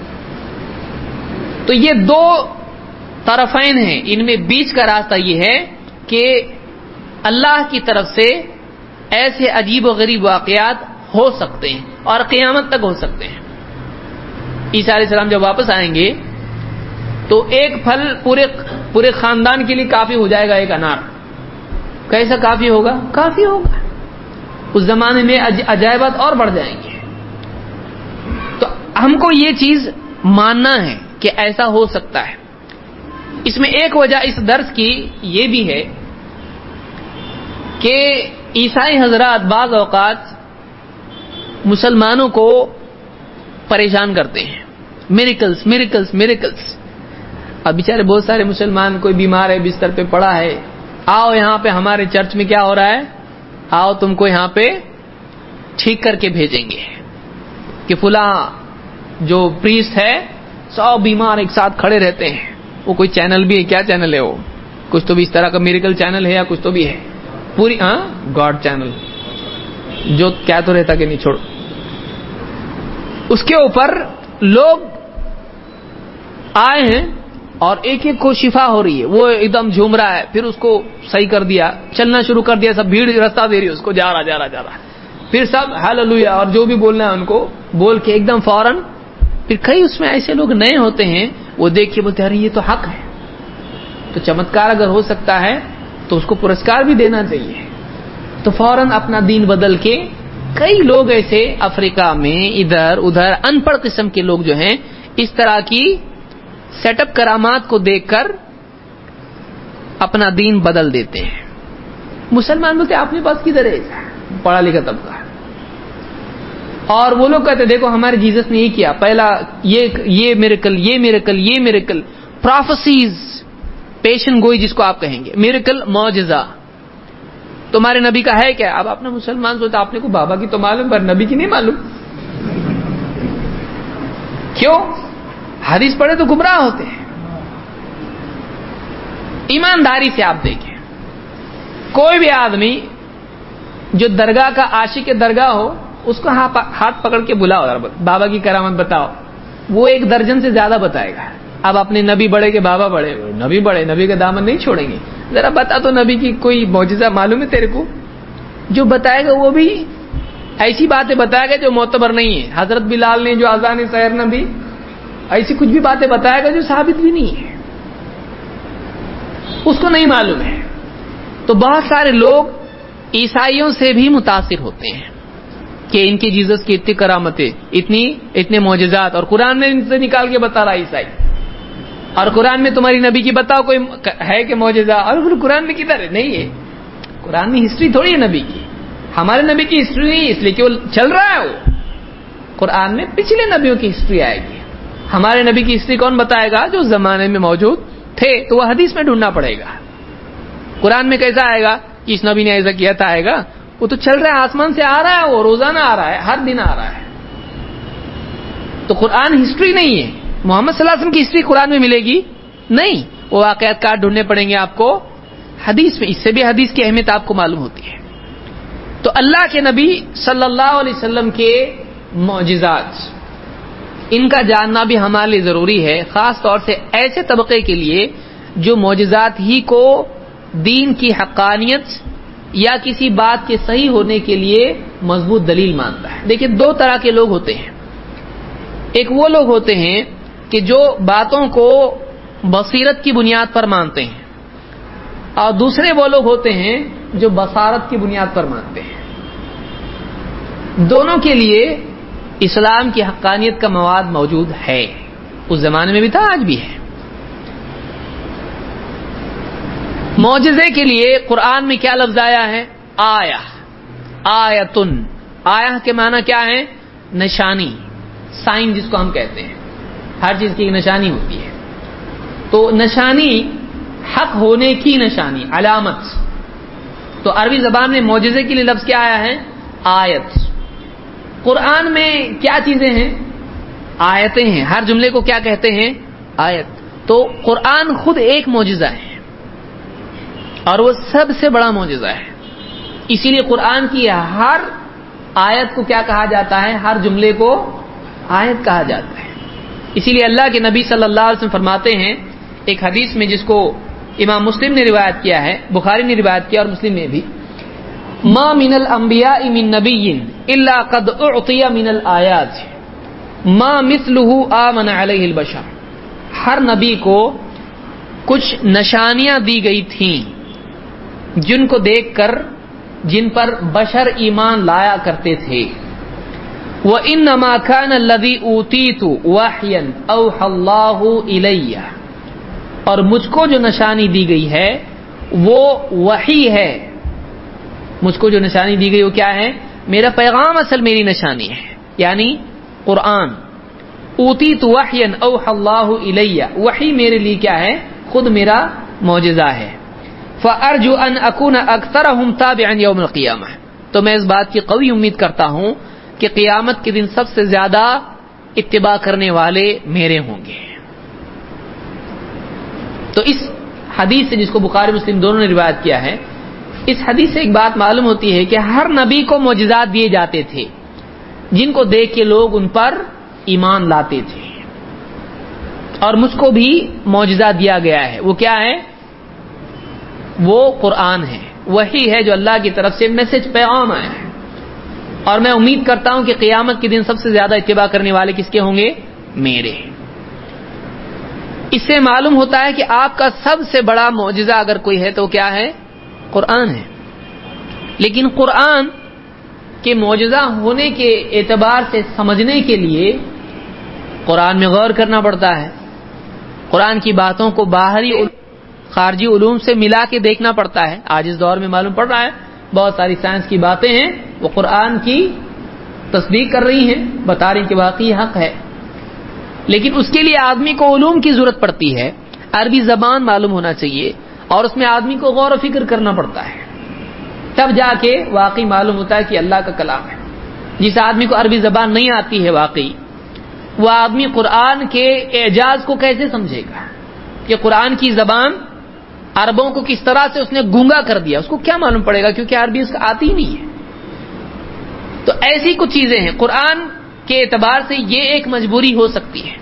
تو یہ دو طرفین ہیں، ان میں بیچ کا راستہ یہ ہے کہ اللہ کی طرف سے ایسے عجیب و غریب واقعات ہو سکتے ہیں اور قیامت تک ہو سکتے ہیں۔ عیسیٰ علیہ السلام جب واپس آئیں گے تو ایک پھل پورے خاندان کے لیے کافی ہو جائے گا، ایک انار۔ کیسا کافی ہوگا؟ کافی ہوگا۔ اس زمانے میں عجائبات اور بڑھ جائیں گے۔ تو ہم کو یہ چیز ماننا ہے کہ ایسا ہو سکتا ہے۔ اس میں ایک وجہ اس درس کی یہ بھی ہے کہ عیسائی حضرات بعض اوقات مسلمانوں کو پریشان کرتے ہیں، میریکلز میریکلز میریکلز۔ اب بیچارے بہت سارے مسلمان، کوئی بیمار ہے، بستر پہ پڑا ہے، آؤ یہاں پہ ہمارے چرچ میں کیا ہو رہا ہے، آؤ تم کو یہاں پہ ٹھیک کر کے بھیجیں گے کہ فلاں جو پریسٹ ہے، 100 بیمار ایک ساتھ کھڑے رہتے ہیں۔ وہ کوئی چینل بھی ہے، کیا چینل ہے وہ؟ کچھ تو بھی اس طرح کا میریکل چینل ہے یا کچھ تو بھی ہے، پوری گاڈ چینل، جو کیا تو رہتا کہ نہیں، چھوڑو۔ اس کے اوپر لوگ آئے ہیں اور ایک ایک کو شفا ہو رہی ہے، وہ ایک دم جھوم رہا ہے، پھر اس کو صحیح کر دیا، چلنا شروع کر دیا، سب بھیڑ راستہ دے رہی ہے اس کو، جا رہا، پھر سب ہاللویا اور جو بھی بولنا ہے ان کو بول کے ایک دم فوراً۔ پھر کئی اس میں ایسے لوگ نئے ہوتے ہیں، وہ دیکھ کے بولتے ہیں ارے یہ تو حق ہے، تو چمتکار اگر ہو سکتا ہے تو اس کو پرسکار بھی دینا چاہیے، تو فوراً اپنا دین بدل کے کئی لوگ ایسے افریقہ میں ادھر ادھر ان پڑھ قسم کے لوگ جو ہیں اس طرح کی سیٹ اپ کرامات کو دیکھ کر اپنا دین بدل دیتے ہیں۔ مسلمان بولتے ہیں اپنے پاس کدھر ہے پڑھا لکھا طبقہ، اور وہ لوگ کہتے دیکھو ہمارے جیزس نے یہ کیا، پہلا یہ میریکل پروفیسیز، پیشن گوئی جس کو آپ کہیں گے، میریکل معجزہ تمہارے نبی کا ہے کیا؟ اب اپنا مسلمان سوچتا آپ نے کو بابا کی تو معلوم پر نبی کی نہیں معلوم، کیوں؟ حدیث پڑھے تو گمراہ ہوتے ہیں۔ ایمانداری سے آپ دیکھیں، کوئی بھی آدمی جو درگاہ کا عاشق درگاہ ہو اس کو ہاتھ پکڑ کے بلاؤ، بابا کی کرامت بتاؤ، وہ 1 درجن سے زیادہ بتائے گا۔ اب اپنے نبی بڑے کے بابا بڑے، نبی کا دامن نہیں چھوڑیں گے، ذرا بتا تو نبی کی کوئی معجزہ معلوم ہے تیرے کو؟ جو بتائے گا وہ بھی ایسی باتیں بتائے گا جو معتبر نہیں ہے۔ حضرت بلال نے جو اذان سحر نبی، ایسی کچھ بھی باتیں بتائے گا جو ثابت بھی نہیں ہے، اس کو نہیں معلوم ہے۔ تو بہت سارے لوگ عیسائیوں سے بھی متاثر ہوتے ہیں کہ ان کے جیزس کی اتنی کرامتیں، اتنے معجزات، اور قرآن میں ان سے نکال کے بتا رہا عیسائی، اور قرآن میں تمہاری نبی کی بتاؤ کوئی ہے کہ معجزہ، اور قرآن میں کدھر ہے؟ نہیں ہے، قرآن میں ہسٹری تھوڑی ہے نبی کی، ہمارے نبی کی ہسٹری نہیں، اس لیے کہ وہ چل رہا ہے، وہ قرآن میں پچھلے نبیوں کی ہسٹری آئے گی۔ ہمارے نبی کی ہسٹری کون بتائے گا؟ جو زمانے میں موجود تھے، تو وہ حدیث میں ڈھونڈنا پڑے گا۔ قرآن میں کیسا آئے گا کہ اس نبی نے ایسا کیا تھا؟ آئے گا؟ وہ تو چل رہا ہے، آسمان سے آ رہا ہے، وہ روزانہ آ رہا ہے، ہر دن آ رہا ہے۔ تو قرآن ہسٹری نہیں ہے، محمد صلی اللہ علیہ وسلم کی ہسٹری قرآن میں ملے گی نہیں، وہ واقعات کار ڈھونڈنے پڑیں گے آپ کو حدیث میں، اس سے بھی حدیث کی اہمیت آپ کو معلوم ہوتی ہے۔ تو اللہ کے نبی صلی اللہ علیہ وسلم کے معجزات، ان کا جاننا بھی ہمارے لیے ضروری ہے، خاص طور سے ایسے طبقے کے لیے جو معجزات ہی کو دین کی حقانیت یا کسی بات کے صحیح ہونے کے لیے مضبوط دلیل مانتا ہے۔ دیکھیں 2 طرح کے لوگ ہوتے ہیں، ایک وہ لوگ ہوتے ہیں کہ جو باتوں کو بصیرت کی بنیاد پر مانتے ہیں، اور دوسرے وہ لوگ ہوتے ہیں جو بصارت کی بنیاد پر مانتے ہیں. دونوں کے لیے اسلام کی حقانیت کا مواد موجود ہے. اس زمانے میں بھی تھا، آج بھی ہے. معجزے کے لیے قرآن میں کیا لفظ آیا ہے؟ آیا، آیتن. آیا کے معنی کیا ہے؟ نشانی، سائن جس کو ہم کہتے ہیں. ہر چیز کی ایک نشانی ہوتی ہے. تو نشانی، حق ہونے کی نشانی، علامت. تو عربی زبان میں معجزے کے لیے لفظ کیا آیا ہے؟ آیت. قرآن میں کیا چیزیں ہیں؟ آیتیں ہیں. ہر جملے کو کیا کہتے ہیں؟ آیت. تو قرآن خود ایک معجزہ ہے اور وہ سب سے بڑا معجزہ ہے. اسی لیے قرآن کی ہر آیت کو کیا کہا جاتا ہے؟ ہر جملے کو آیت کہا جاتا ہے. اسی لیے اللہ کے نبی صلی اللہ علیہ وسلم فرماتے ہیں ایک حدیث میں، جس کو امام مسلم نے روایت کیا ہے، بخاری نے روایت کیا اور مسلم میں بھی، ما من الانبیاء من نبی الا قد اعطی من الآیات ما مثلہ آمن علیہ البشر. ہر نبی کو کچھ نشانیاں دی گئی تھیں جن کو دیکھ کر جن پر بشر ایمان لایا کرتے تھے. وَإِنَّمَا كَانَ الَّذِي أُوتِيتُ وَحْيًا أَوْحَى اللَّهُ إِلَيَّ. اور مجھ کو جو نشانی دی گئی ہے وہ وحی ہے. مجھ کو جو نشانی دی گئی وہ کیا ہے؟ میرا پیغام اصل میری نشانی ہے، یعنی قرآن. اوتیت وحیا اوحى اللہ الی. وحی میرے لیے کیا ہے؟ خود میرا معجزہ ہے. فارجو ان اکون اکثرهم تابعا یوم القیامہ. تو میں اس بات کی قوی امید کرتا ہوں کہ قیامت کے دن سب سے زیادہ اتباع کرنے والے میرے ہوں گے. تو اس حدیث سے، جس کو بخاری مسلم دونوں نے روایت کیا ہے، اس حدیث سے ایک بات معلوم ہوتی ہے کہ ہر نبی کو معجزات دیے جاتے تھے جن کو دیکھ کے لوگ ان پر ایمان لاتے تھے. اور مجھ کو بھی معجزہ دیا گیا ہے. وہ کیا ہے؟ وہ قرآن ہے، وہی ہے جو اللہ کی طرف سے میسج، پیغام آیا ہے. اور میں امید کرتا ہوں کہ قیامت کے دن سب سے زیادہ اتباع کرنے والے کس کے ہوں گے؟ میرے. اس سے معلوم ہوتا ہے کہ آپ کا سب سے بڑا معجزہ اگر کوئی ہے تو کیا ہے؟ قرآن ہے. لیکن قرآن کے معجزہ ہونے کے اعتبار سے سمجھنے کے لیے قرآن میں غور کرنا پڑتا ہے. قرآن کی باتوں کو باہری خارجی علوم سے ملا کے دیکھنا پڑتا ہے. آج اس دور میں معلوم پڑ رہا ہے بہت ساری سائنس کی باتیں ہیں وہ قرآن کی تصدیق کر رہی ہیں، بتا رہی کہ واقعی حق ہے. لیکن اس کے لیے آدمی کو علوم کی ضرورت پڑتی ہے. عربی زبان معلوم ہونا چاہیے اور اس میں آدمی کو غور و فکر کرنا پڑتا ہے. تب جا کے واقعی معلوم ہوتا ہے کہ اللہ کا کلام ہے. جس آدمی کو عربی زبان نہیں آتی ہے واقعی، وہ آدمی قرآن کے اعجاز کو کیسے سمجھے گا کہ قرآن کی زبان عربوں کو کس طرح سے اس نے گونگا کر دیا. اس کو کیا معلوم پڑے گا کیونکہ عربی اس کو آتی ہی نہیں ہے. تو ایسی کچھ چیزیں ہیں. قرآن کے اعتبار سے یہ ایک مجبوری ہو سکتی ہے.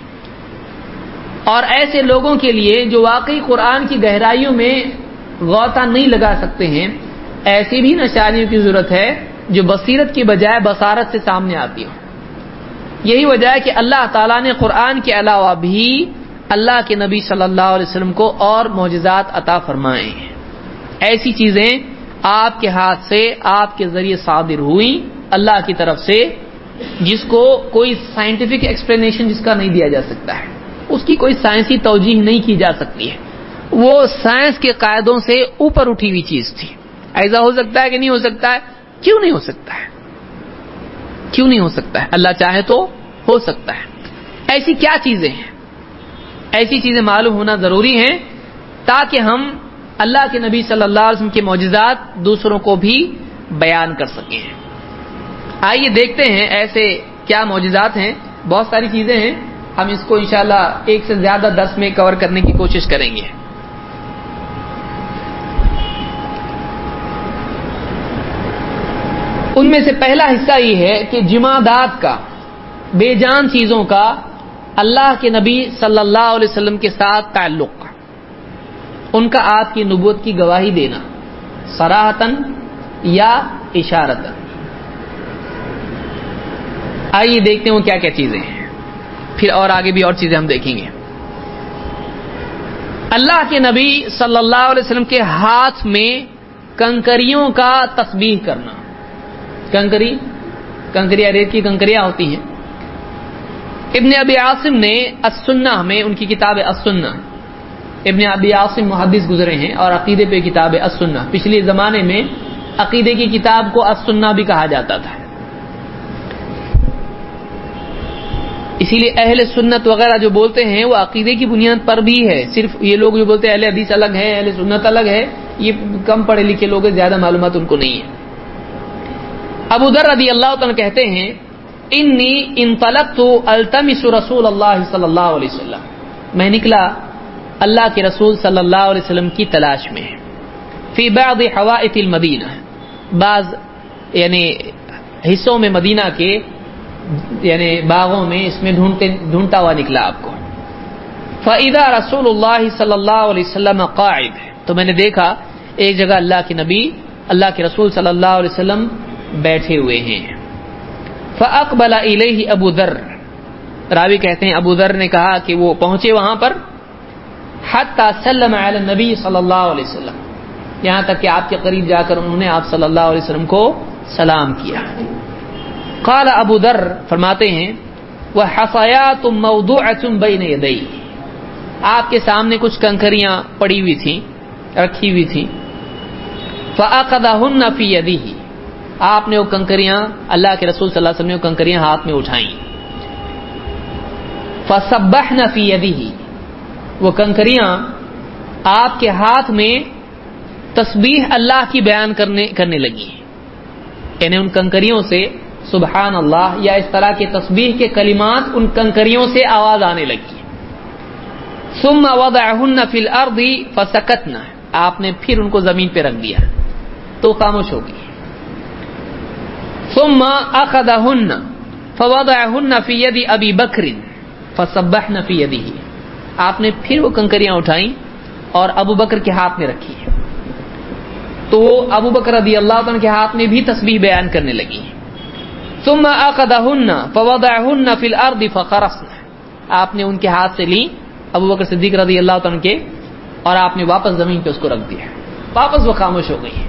اور ایسے لوگوں کے لیے جو واقعی قرآن کی گہرائیوں میں غوطہ نہیں لگا سکتے ہیں، ایسی بھی نشانیوں کی ضرورت ہے جو بصیرت کی بجائے بصارت سے سامنے آتی ہو. یہی وجہ ہے کہ اللہ تعالیٰ نے قرآن کے علاوہ بھی اللہ کے نبی صلی اللہ علیہ وسلم کو اور معجزات عطا فرمائے ہیں. ایسی چیزیں آپ کے ہاتھ سے، آپ کے ذریعے صادر ہوئی اللہ کی طرف سے، جس کو کوئی سائنٹیفک ایکسپلینیشن جس کا نہیں دیا جا سکتا ہے، اس کی کوئی سائنسی توجیہ نہیں کی جا سکتی ہے. وہ سائنس کے قاعدوں سے اوپر اٹھی ہوئی چیز تھی. ایسا ہو سکتا ہے کہ نہیں ہو سکتا ہے؟ کیوں نہیں ہو سکتا ہے؟ کیوں نہیں ہو سکتا ہے؟ اللہ چاہے تو ہو سکتا ہے. ایسی کیا چیزیں ہیں؟ ایسی چیزیں معلوم ہونا ضروری ہیں تاکہ ہم اللہ کے نبی صلی اللہ علیہ وسلم کے معجزات دوسروں کو بھی بیان کر سکیں. آئیے دیکھتے ہیں ایسے کیا معجزات ہیں. بہت ساری چیزیں ہیں، ہم اس کو انشاءاللہ ایک سے زیادہ درس میں کور کرنے کی کوشش کریں گے. ان میں سے پہلا حصہ یہ ہے کہ جمادات کا، بے جان چیزوں کا اللہ کے نبی صلی اللہ علیہ وسلم کے ساتھ تعلق، ان کا آپ کی نبوت کی گواہی دینا، صراحتاً یا اشارتاً. آئیے دیکھتے ہیں وہ کیا کیا چیزیں ہیں، پھر اور آگے بھی اور چیزیں ہم دیکھیں گے. اللہ کے نبی صلی اللہ علیہ وسلم کے ہاتھ میں کنکریوں کا تسبیح کرنا. کنکریاں ریت کی کنکریاں ہوتی ہیں. ابن ابی عاصم نے السنہ میں ان کی کتاب السنہ، ابن ابی عاصم محدث گزرے ہیں اور عقیدے پہ کتاب السنہ. پچھلے زمانے میں عقیدے کی کتاب کو السنہ بھی کہا جاتا تھا. اسی لیے اہل سنت وغیرہ جو بولتے ہیں وہ عقیدے کی بنیاد پر بھی ہے. صرف یہ لوگ جو بولتے ہیں اہل حدیث الگ ہے اہل سنت الگ ہے، یہ کم پڑھے لکھے لوگ ہیں، زیادہ معلومات ان کو نہیں ہے. ابو ذر رضی اللہ عنہ کہتے ہیں انی انطلقت التمس رسول اللہ صلی اللہ علیہ وسلم، میں نکلا اللہ کے رسول صلی اللہ علیہ وسلم کی تلاش میں. فی بعض حوائط المدینہ، بعض یعنی حصوں میں مدینہ کے یعنی باغوں میں، اس میں ڈھونڈتا ہوا نکلا آپ کو. فاذا رسول اللہ صلی اللہ علیہ وسلم قاعد، تو میں نے دیکھا ایک جگہ اللہ کے نبی اللہ کے رسول صلی اللہ علیہ وسلم بیٹھے ہوئے ہیں. فاقبل الیہ ابو ذر، راوی کہتے ہیں ابو ذر نے کہا کہ وہ پہنچے وہاں پر، حتی سلم علی النبی صلی اللہ علیہ وسلم، یہاں تک کہ آپ کے قریب جا کر انہوں نے آپ صلی اللہ علیہ وسلم کو سلام کیا. قال ابو ذر فرماتے ہیں وحصیات موضوعۃ بین یدی، آپ کے سامنے کچھ کنکریاں پڑی ہوئی تھیں، رکھی ہوئی تھیں. فاخذہن فی یدہ، آپ نے وہ کنکریاں اللہ کے رسول صلی اللہ علیہ وسلم نے وہ کنکریاں ہاتھ میں اٹھائیں. فسبحن فی یدہ، وہ کنکریاں آپ کے ہاتھ میں تسبیح اللہ کی بیان کرنے لگی، یعنی ان کنکریوں سے سبحان اللہ یا اس طرح کے تسبیح کے کلمات ان کنکریوں سے آواز آنے لگی. ثم وضعهن فی الارض فسکتن، آپ نے پھر ان کو زمین پہ رکھ دیا تو خاموش ہو گئی. ثم اخذهن فوضعهن فی ید ابی بکر فسبحن فی یدہ، آپ نے پھر وہ کنکریاں اٹھائیں اور ابو بکر کے ہاتھ میں رکھی، تو ابو بکر رضی اللہ عنہ کے ہاتھ میں بھی تسبیح بیان کرنے لگی. ثم اخذهن فوضعهن فی الارض فخرسن، آپ نے ان کے ہاتھ سے لی ابو بکر صدیق رضی اللہ عنہ کے، اور آپ نے واپس زمین پہ اس کو رکھ دیا، واپس وہ خاموش ہو گئی.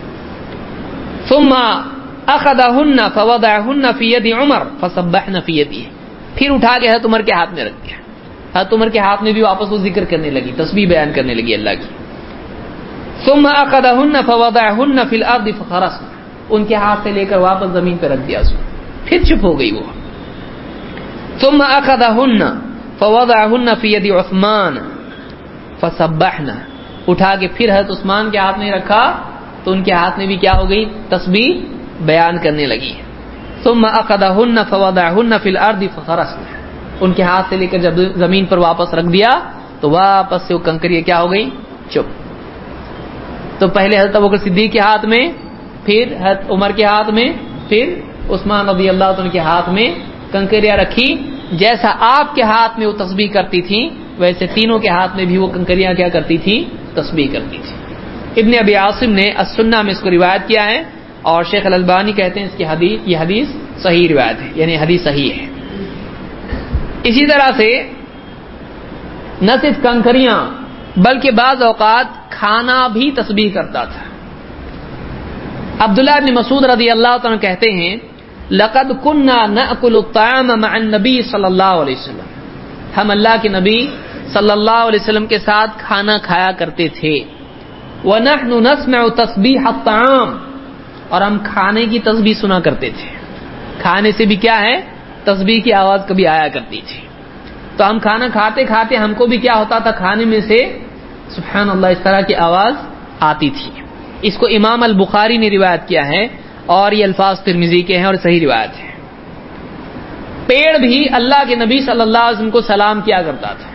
ثم اخذهن فوضعهن فی ید عمر فسبحن فی یدہ، پھر اٹھا کے حضرت عمر کے ہاتھ میں رکھ دیا، حضرت عمر کے ہاتھ میں بھی واپس وہ ذکر کرنے لگی، تسبیح بیان کرنے لگی اللہ کی. ثم اخذهن فوضعهن فی الارض فخرسن، ان کے ہاتھ سے لے کر واپس زمین پہ رکھ دیا اس کو، پھر چپ ہو گئی وہ. ثم اخذهن فوضعهن فی ید عثمان فسبحن، اٹھا کے پھر حضرت عثمان کے ہاتھ میں رکھا تو ان کے ہاتھ میں بھی کیا ہو گئی، تسبیح بیان کرنے لگی. ثم اخذهن فوضعهن فی الارض فخرسن، ان کے ہاتھ سے لے کر جب زمین پر واپس رکھ دیا تو واپس سے وہ کنکریاں کیا ہو گئی، چپ. تو پہلے حضرت ابوبکر صدیق کے ہاتھ میں، پھر حضرت عمر کے ہاتھ میں، پھر عثمان رضی اللہ عنہ کے ہاتھ میں کنکریاں رکھی. جیسا آپ کے ہاتھ میں وہ تسبیح کرتی تھی ویسے تینوں کے ہاتھ میں بھی وہ کنکریاں کیا کرتی تھی، تسبیح کرتی تھی. ابن ابی عاصم نے السنہ میں اس کو روایت کیا ہے، اور شیخ الالبانی کہتے ہیں اس کی یہ حدیث صحیح روایت ہے، یعنی حدیث صحیح ہے. اسی طرح سے نہ صرف کنکریاں بلکہ بعض اوقات کھانا بھی تسبیح کرتا تھا. عبداللہ بن مسعود رضی اللہ عنہ کہتے ہیں لقد كنا ناكل الطعام مع النبي صلی اللہ علیہ وسلم، ہم اللہ کے نبی صلی اللہ علیہ وسلم کے ساتھ کھانا کھایا کرتے تھے. ونحن نسمع تسبیح الطعام، اور ہم کھانے کی تسبیح سنا کرتے تھے. کھانے سے بھی کیا ہے، تسبیح کی آواز کبھی آیا کرتی تھی. تو ہم کھانا کھاتے کھاتے ہم کو بھی کیا ہوتا تھا، کھانے میں سے سبحان اللہ اس طرح کی آواز آتی تھی. اس کو امام البخاری نے روایت کیا ہے اور یہ الفاظ ترمذی کے ہیں اور صحیح روایت ہے. پیڑ بھی اللہ کے نبی صلی اللہ علیہ وسلم کو سلام کیا کرتا تھا.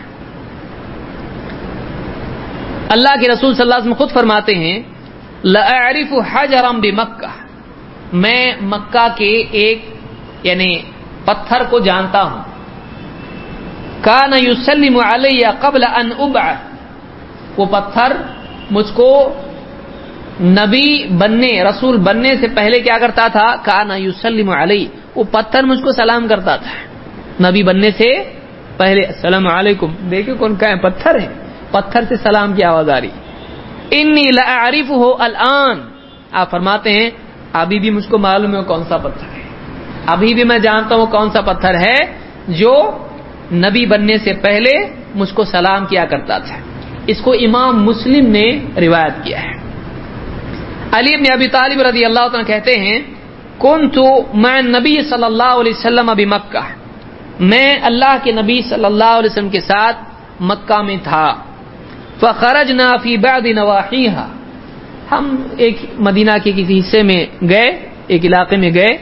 اللہ کے رسول صلی اللہ علیہ وسلم خود فرماتے ہیں لأعرف حجرا بمکہ، میں مکہ کے ایک یعنی پتھر کو جانتا ہوں، کان یسلم علی قبل ان ابعث، وہ پتھر مجھ کو نبی بننے رسول بننے سے پہلے کیا کرتا تھا، کان یسلم علی، وہ پتھر مجھ کو سلام کرتا تھا نبی بننے سے پہلے. السلام علیکم، دیکھیں کون کا ہے، پتھر ہے، پتھر سے سلام کی آواز آ رہی. انی لاعرفہ الان، آپ فرماتے ہیں ابھی بھی مجھ کو معلوم ہے کون سا پتھر ہے، ابھی بھی میں جانتا ہوں کون سا پتھر ہے جو نبی بننے سے پہلے مجھ کو سلام کیا کرتا تھا. اس کو امام مسلم نے روایت کیا ہے. علی بن ابی طالب رضی اللہ عنہ کہتے ہیں کنت مع النبی صلی اللہ علیہ وسلم بمکہ، میں اللہ کے نبی صلی اللہ علیہ وسلم کے ساتھ مکہ میں تھا. فخرجنا فی بعض نواحیہا، ہم ایک مدینہ کے کسی حصے میں گئے، ایک علاقے میں گئے.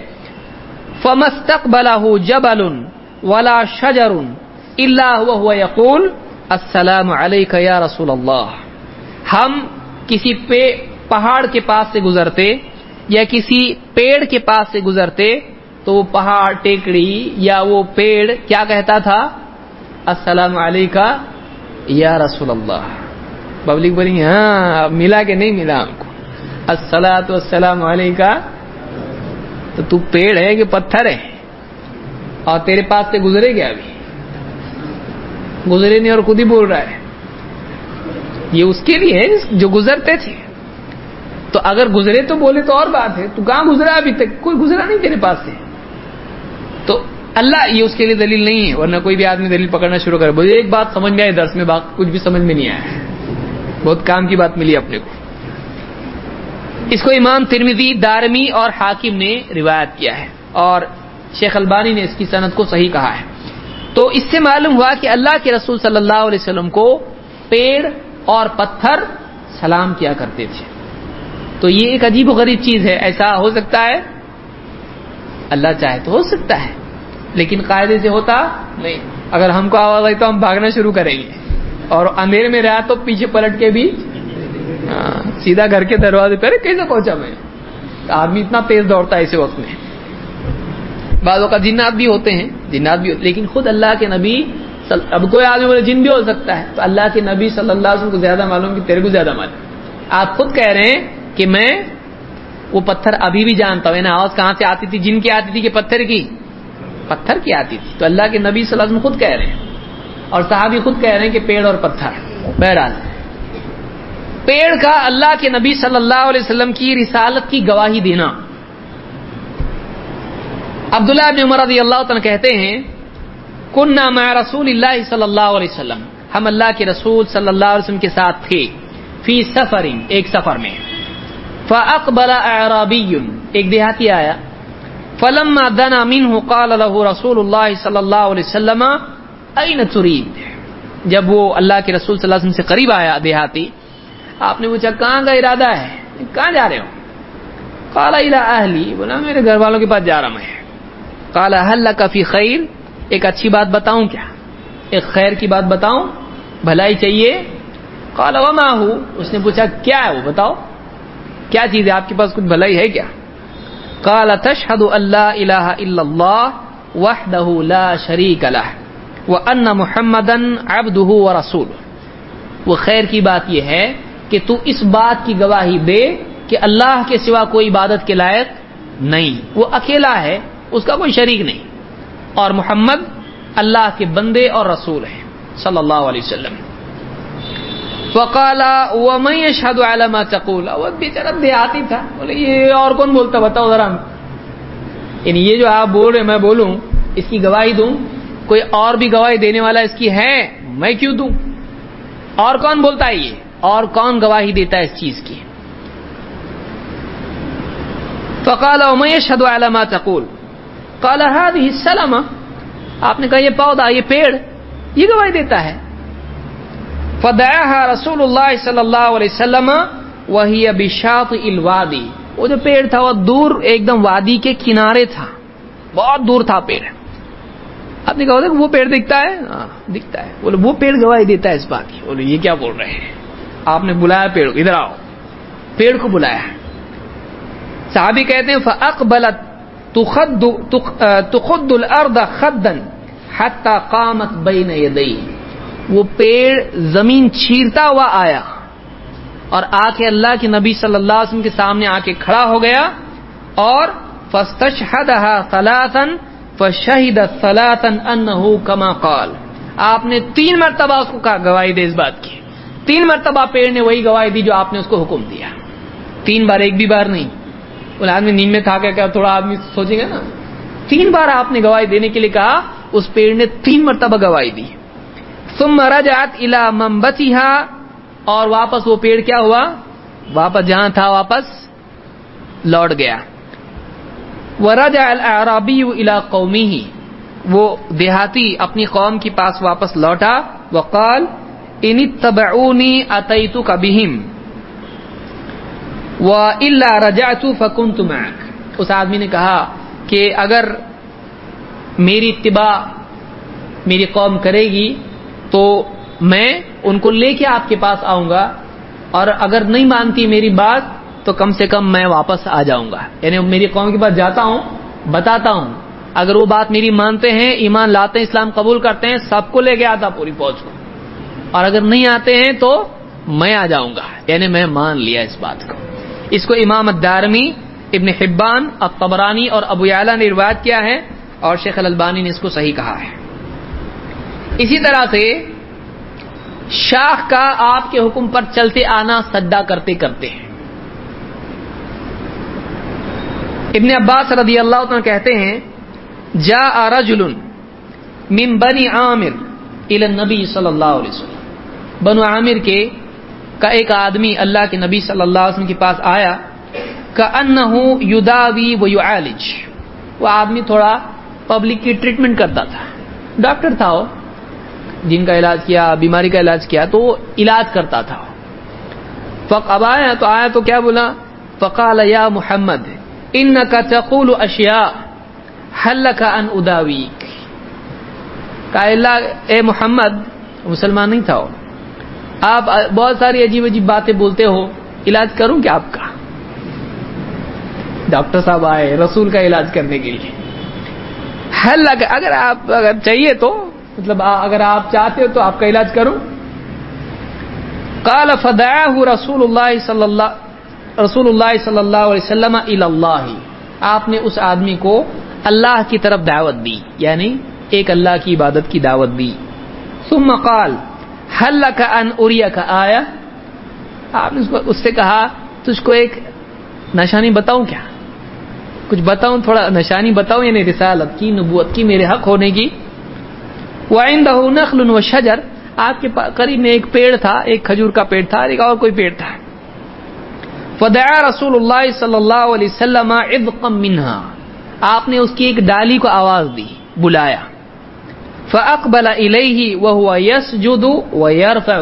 فمستقبلہ جبل ولا شجر الا وهو يقول السلام علیک یا رسول اللہ. ہم کسی پہاڑ کے پاس سے گزرتے یا کسی پیڑ کے پاس سے گزرتے تو وہ پہاڑ، ٹیکڑی یا وہ پیڑ کیا کہتا تھا؟ السلام علیکہ یا رسول اللہ. پبلک بولیں گے ہاں ملا کہ نہیں ملا ہم کو؟ الصلاۃ والسلام علیکہ. تو پیڑ ہے کہ پتھر ہے؟ اور تیرے پاس سے گزرے گیا؟ ابھی گزرے نہیں اور خود ہی بول رہا ہے. یہ اس کے لیے جو گزرتے تھے. تو اگر گزرے تو بولے تو اور بات ہے، تو کہاں گزرا؟ ابھی تک کوئی گزرا نہیں تیرے پاس سے. تو اللہ یہ اس کے لیے دلیل نہیں ہے، ورنہ کوئی بھی آدمی دلیل پکڑنا شروع کرے. مجھے ایک بات سمجھ میں آئی درس میں، باقی کچھ بھی سمجھ میں نہیں آیا. بہت کام کی بات ملی اپنے کو. اس کو امام ترمذی، دارمی اور حاکم نے روایت کیا ہے، اور شیخ البانی نے اس کی سند کو صحیح کہا ہے. تو اس سے معلوم ہوا کہ اللہ کے رسول صلی اللہ علیہ وسلم کو پیڑ اور پتھر سلام کیا کرتے تھے. تو یہ ایک عجیب و غریب چیز ہے. ایسا ہو سکتا ہے؟ اللہ چاہے تو ہو سکتا ہے، لیکن قاعدے سے ہوتا نہیں. اگر ہم کو آواز آئی تو ہم بھاگنا شروع کریں گے، اور اندھیرے میں رہا تو پیچھے پلٹ کے بھی سیدھا گھر کے دروازے پہ کیسے پہنچا میں. آدمی اتنا تیز دوڑتا ہے ایسے وقت میں. بعضوں کا جنات بھی ہوتے ہیں، لیکن خود اللہ کے نبی اب کوئی آدمی بولے جن بھی ہو سکتا ہے، تو اللہ کے نبی صلی اللہ علیہ وسلم کو زیادہ معلوم کہ تیرے کو زیادہ معلوم. آپ خود کہہ رہے ہیں کہ میں وہ پتھر ابھی بھی جانتا ہوں. آواز کہاں سے آتی تھی؟ جن کی آتی تھی کہ پتھر کی؟ پتھر کی آتی تھی. تو اللہ کے نبی صلی اللہ علیہ وسلم خود کہہ رہے ہیں، اور صحابی خود کہہ رہے ہیں کہ پیڑ اور پتھر. بہرحال پیڑ کا اللہ کے نبی صلی اللہ علیہ وسلم کی رسالت کی گواہی دینا. عبداللہ بن عمر رضی اللہ عنہ کہتے ہیں کننا مع رسول اللہ صلی اللہ علیہ وسلم، ہم اللہ کے رسول صلی اللہ علیہ وسلم کے ساتھ تھے. فی سفر، ایک سفر میں. فاقبل اعرابی، ایک دیہاتی آیا. فلما دنا منه قال له رسول اللہ صلی اللہ علیہ وسلم این ترید. جب وہ اللہ کے رسول صلی اللہ علیہ وسلم سے قریب آیا دیہاتی، آپ نے پوچھا کہاں کا ارادہ ہے، کہاں جا رہے ہو؟ قال الى اہلی، بولا میرے گھر والوں کے پاس جا رہا میں. قال هل لك فی خیر، ایک اچھی بات بتاؤں کیا، ایک خیر کی بات بتاؤں، بھلائی چاہیے. قال وما هو، اس نے پوچھا کیا ہے وہ بتاؤ، کیا چیز ہے آپ کے پاس، کچھ بھلائی ہے کیا؟ قال تشهد ان لا الہ الا اللہ وحدہ لا شریک لہ وان محمدا عبدہ ورسولہ. وہ خیر کی بات یہ ہے کہ تو اس بات کی گواہی دے کہ اللہ کے سوا کوئی عبادت کے لائق نہیں، وہ اکیلا ہے، اس کا کوئی شریک نہیں، اور محمد اللہ کے بندے اور رسول ہیں صلی اللہ علیہ وسلم. وقال ومن يشهد على ما تقول، وہ بیچارہ دیہاتی تھا، بولے یہ اور کون بولتا بتاؤ ذرا. یعنی یہ جو آپ بول رہے میں بولوں، اس کی گواہی دوں، کوئی اور بھی گواہی دینے والا اس کی ہے، میں کیوں دوں؟ اور کون بولتا ہے یہ، اور کون گواہی دیتا ہے اس چیز کی؟ فقال ومن يشهد على ما تقول قال هذه السلمہ، آپ نے کہا یہ پودا، یہ پیڑ، یہ گواہی دیتا ہے. فدعاها رسول اللہ صلی اللہ علیہ وسلم وهي بشاطئ الوادی، وہ جو پیڑ تھا وہ دور ایک دم وادی کے کنارے تھا، بہت دور تھا پیڑ. آپ نے کہا وہ پیڑ دکھتا ہے؟ ہاں دکھتا ہے. بولے وہ پیڑ گواہی دیتا ہے اس بات کی. بولے یہ کیا بول رہے ہیں؟ آپ نے بلایا پیڑ کو، ادھر آؤ. پیڑ کو بلایا. صحابی کہتے ہیں فاقبلت تخد الارض خدا حتى قامت بین یدیہ، وہ پیڑ زمین چیرتا ہوا آیا اور آ کے اللہ کے نبی صلی اللہ علیہ وسلم کے سامنے آ کے کھڑا ہو گیا. اور فاستشهدها ثلاثا فشهد ثلاثا انه كما قال، آپ نے 3 مرتبہ اس کو کہا گواہی دے اس بات کی 3 مرتبہ پیڑ نے وہی گواہی دی جو آپ نے اس کو حکم دیا. 3 بار، ایک بھی بار نہیں. وہ آدمی نیند میں تھا کیا تھوڑا آدمی سوچے گا نا. 3 بار آپ نے گواہی دینے کے لیے کہا، اس پیڑ نے 3 مرتبہ گواہی دی. ثم رجعت الى منبتها، اور واپس وہ پیڑ کیا ہوا، واپس جہاں تھا واپس لوٹ گیا. ورجع الاعرابی الى قومه، وہ دیہاتی اپنی قوم کے پاس واپس لوٹا. وقال ان اتبعونی اتیتک بهم والا رجعت فكنت معك. اس آدمی نے کہا کہ اگر میری اتباع میری قوم کرے گی تو میں ان کو لے کے آپ کے پاس آؤں گا، اور اگر نہیں مانتی میری بات تو کم سے کم میں واپس آ جاؤں گا. یعنی میری قوم کے پاس جاتا ہوں، بتاتا ہوں، اگر وہ بات میری مانتے ہیں، ایمان لاتے ہیں، اسلام قبول کرتے ہیں، سب کو لے کے آتا پوری فوج کو، اور اگر نہیں آتے ہیں تو میں آ جاؤں گا. یعنی میں مان لیا اس بات کو. اس کو امام الدارمی، ابن حبان، الطبرانی اور ابو یعلا نے روایت کیا ہے، اور شیخ الالبانی نے اس کو صحیح کہا ہے. اسی طرح سے شاخ کا آپ کے حکم پر چلتے آنا سجدہ کرتے کرتے ہیں. ابن عباس رضی اللہ عنہ کہتے ہیں جاء رجل من بنی عامر الى النبی صلی اللہ علیہ وسلم، بنو عامر کے کا ایک آدمی اللہ کے نبی صلی اللہ علیہ وسلم کے پاس آیا. کأنہ یداوی ویعالج، وہ آدمی تھوڑا پبلک کی ٹریٹمنٹ کرتا تھا، ڈاکٹر تھا، وہ جن کا علاج کیا، بیماری کا علاج کیا، تو وہ علاج کرتا تھا. اب آیا تو کیا بولا، فقال یا محمد انک تقول اشیاء هل لك ان اداویک. کہا اللہ اے محمد، مسلمان نہیں تھا وہ، آپ بہت ساری عجیب عجیب باتیں بولتے ہو، علاج کروں کیا آپ کا؟ ڈاکٹر صاحب آئے رسول کا علاج کرنے کے لیے. هل لك، اگر چاہیے تو، مطلب اگر آپ چاہتے ہو تو آپ کا علاج کروں. قال فدعاه رسول اللہ صلی اللہ علیہ وسلم الی اللہ، آپ نے اس آدمی کو اللہ کی طرف دعوت دی، یعنی ایک اللہ کی عبادت کی دعوت دی. ثم قال هل لك ان اریک آیہ، آپ نے اس سے کہا تجھ کو ایک نشانی بتاؤں کیا، کچھ بتاؤں، تھوڑا نشانی بتاؤں، یعنی رسالت کی، نبوت کی، میرے حق ہونے کی. وعنده نخل وشجر، آپ کے قریب میں ایک پیڑ تھا، ایک کھجور کا پیڑ تھا، ایک اور کوئی پیڑ تھا. فدعا رسول اللہ صلی اللہ علیہ وسلم عذقا منها، آپ نے اس کی ایک ڈالی کو آواز دی، بلایا. فاقبل الیہ وهو يسجد ويرفع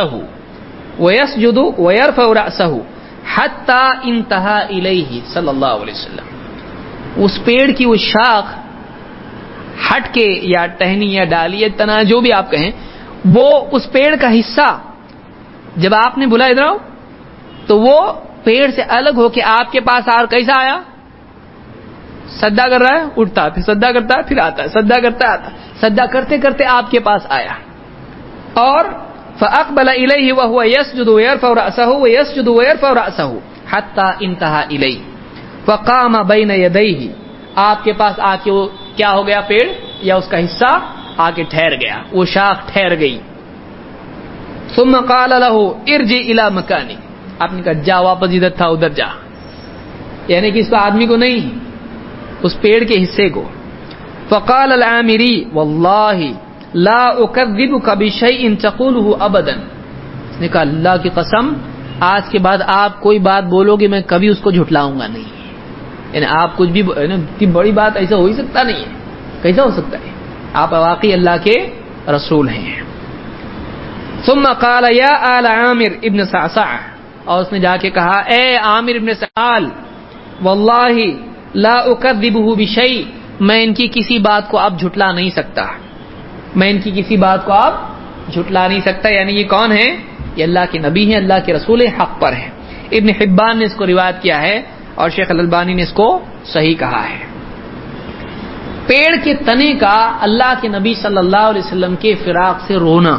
رأسه حتى انتهى الیہ صلی اللہ علیہ وسلم. اس پیڑ کی وہ شاخ ہٹ کے یا ٹہنی یا ڈالی یا تنا جو بھی آپ کہیں، وہ اس پیڑ کا حصہ جب آپ نے بلایا ادھر آؤ تو وہ پیڑ سے الگ ہو کے آپ کے پاس آ کیسا آیا، سجدہ کر رہا ہے اٹھتا، پھر سجدہ کرتا ہے پھر آتا ہے، سجدہ کرتا ہے آتا ہے، سجدہ کرتے کرتے آپ کے پاس آیا. اور فاقبل الیہ وهو يسجد ويرفع رأسه ويسجد ويرفع رأسه حتى انتهى الیہ فقام بین یدیہ، آپ کے پاس آ کے وہ کیا ہو گیا، پیڑ یا اس کا حصہ آ کے ٹھہر گیا، وہ شاخ ٹھہر گئی. ثم قال له ارجع الى مکانک، آپ نے کہا جا واپس ادھر تھا ادھر جا، یعنی کہ اس کو آدمی کو نہیں، اس پیڑ کے حصے کو. فقال العامری واللہ لا اکذبک بشیء تقوله ابدا، اس نے کہا اللہ کی قسم آج کے بعد آپ کوئی بات بولو گے میں کبھی اس کو جھٹلاؤں گا نہیں. یعنی آپ کچھ بھی اتنی بڑی بات ایسا ہو ہی سکتا نہیں ہے، کیسا ہو سکتا ہے، آپ واقعی اللہ کے رسول ہیں. ثم قال یا آل عامر ابن صعصع، اور اس نے جا کے کہا اے عامر ابن سعال، واللہ لا اکذبہ بشیء، میں ان کی کسی بات کو اب جھٹلا نہیں سکتا، میں ان کی کسی بات کو اب جھٹلا نہیں سکتا. یعنی یہ کون ہے، یہ اللہ کے نبی ہیں، اللہ کے رسول ہیں، حق پر ہیں. ابن حبان نے اس کو روایت کیا ہے اور شیخ الالبانی نے اس کو صحیح کہا ہے. پیڑ کے تنے کا اللہ کے نبی صلی اللہ علیہ وسلم کے فراق سے رونا.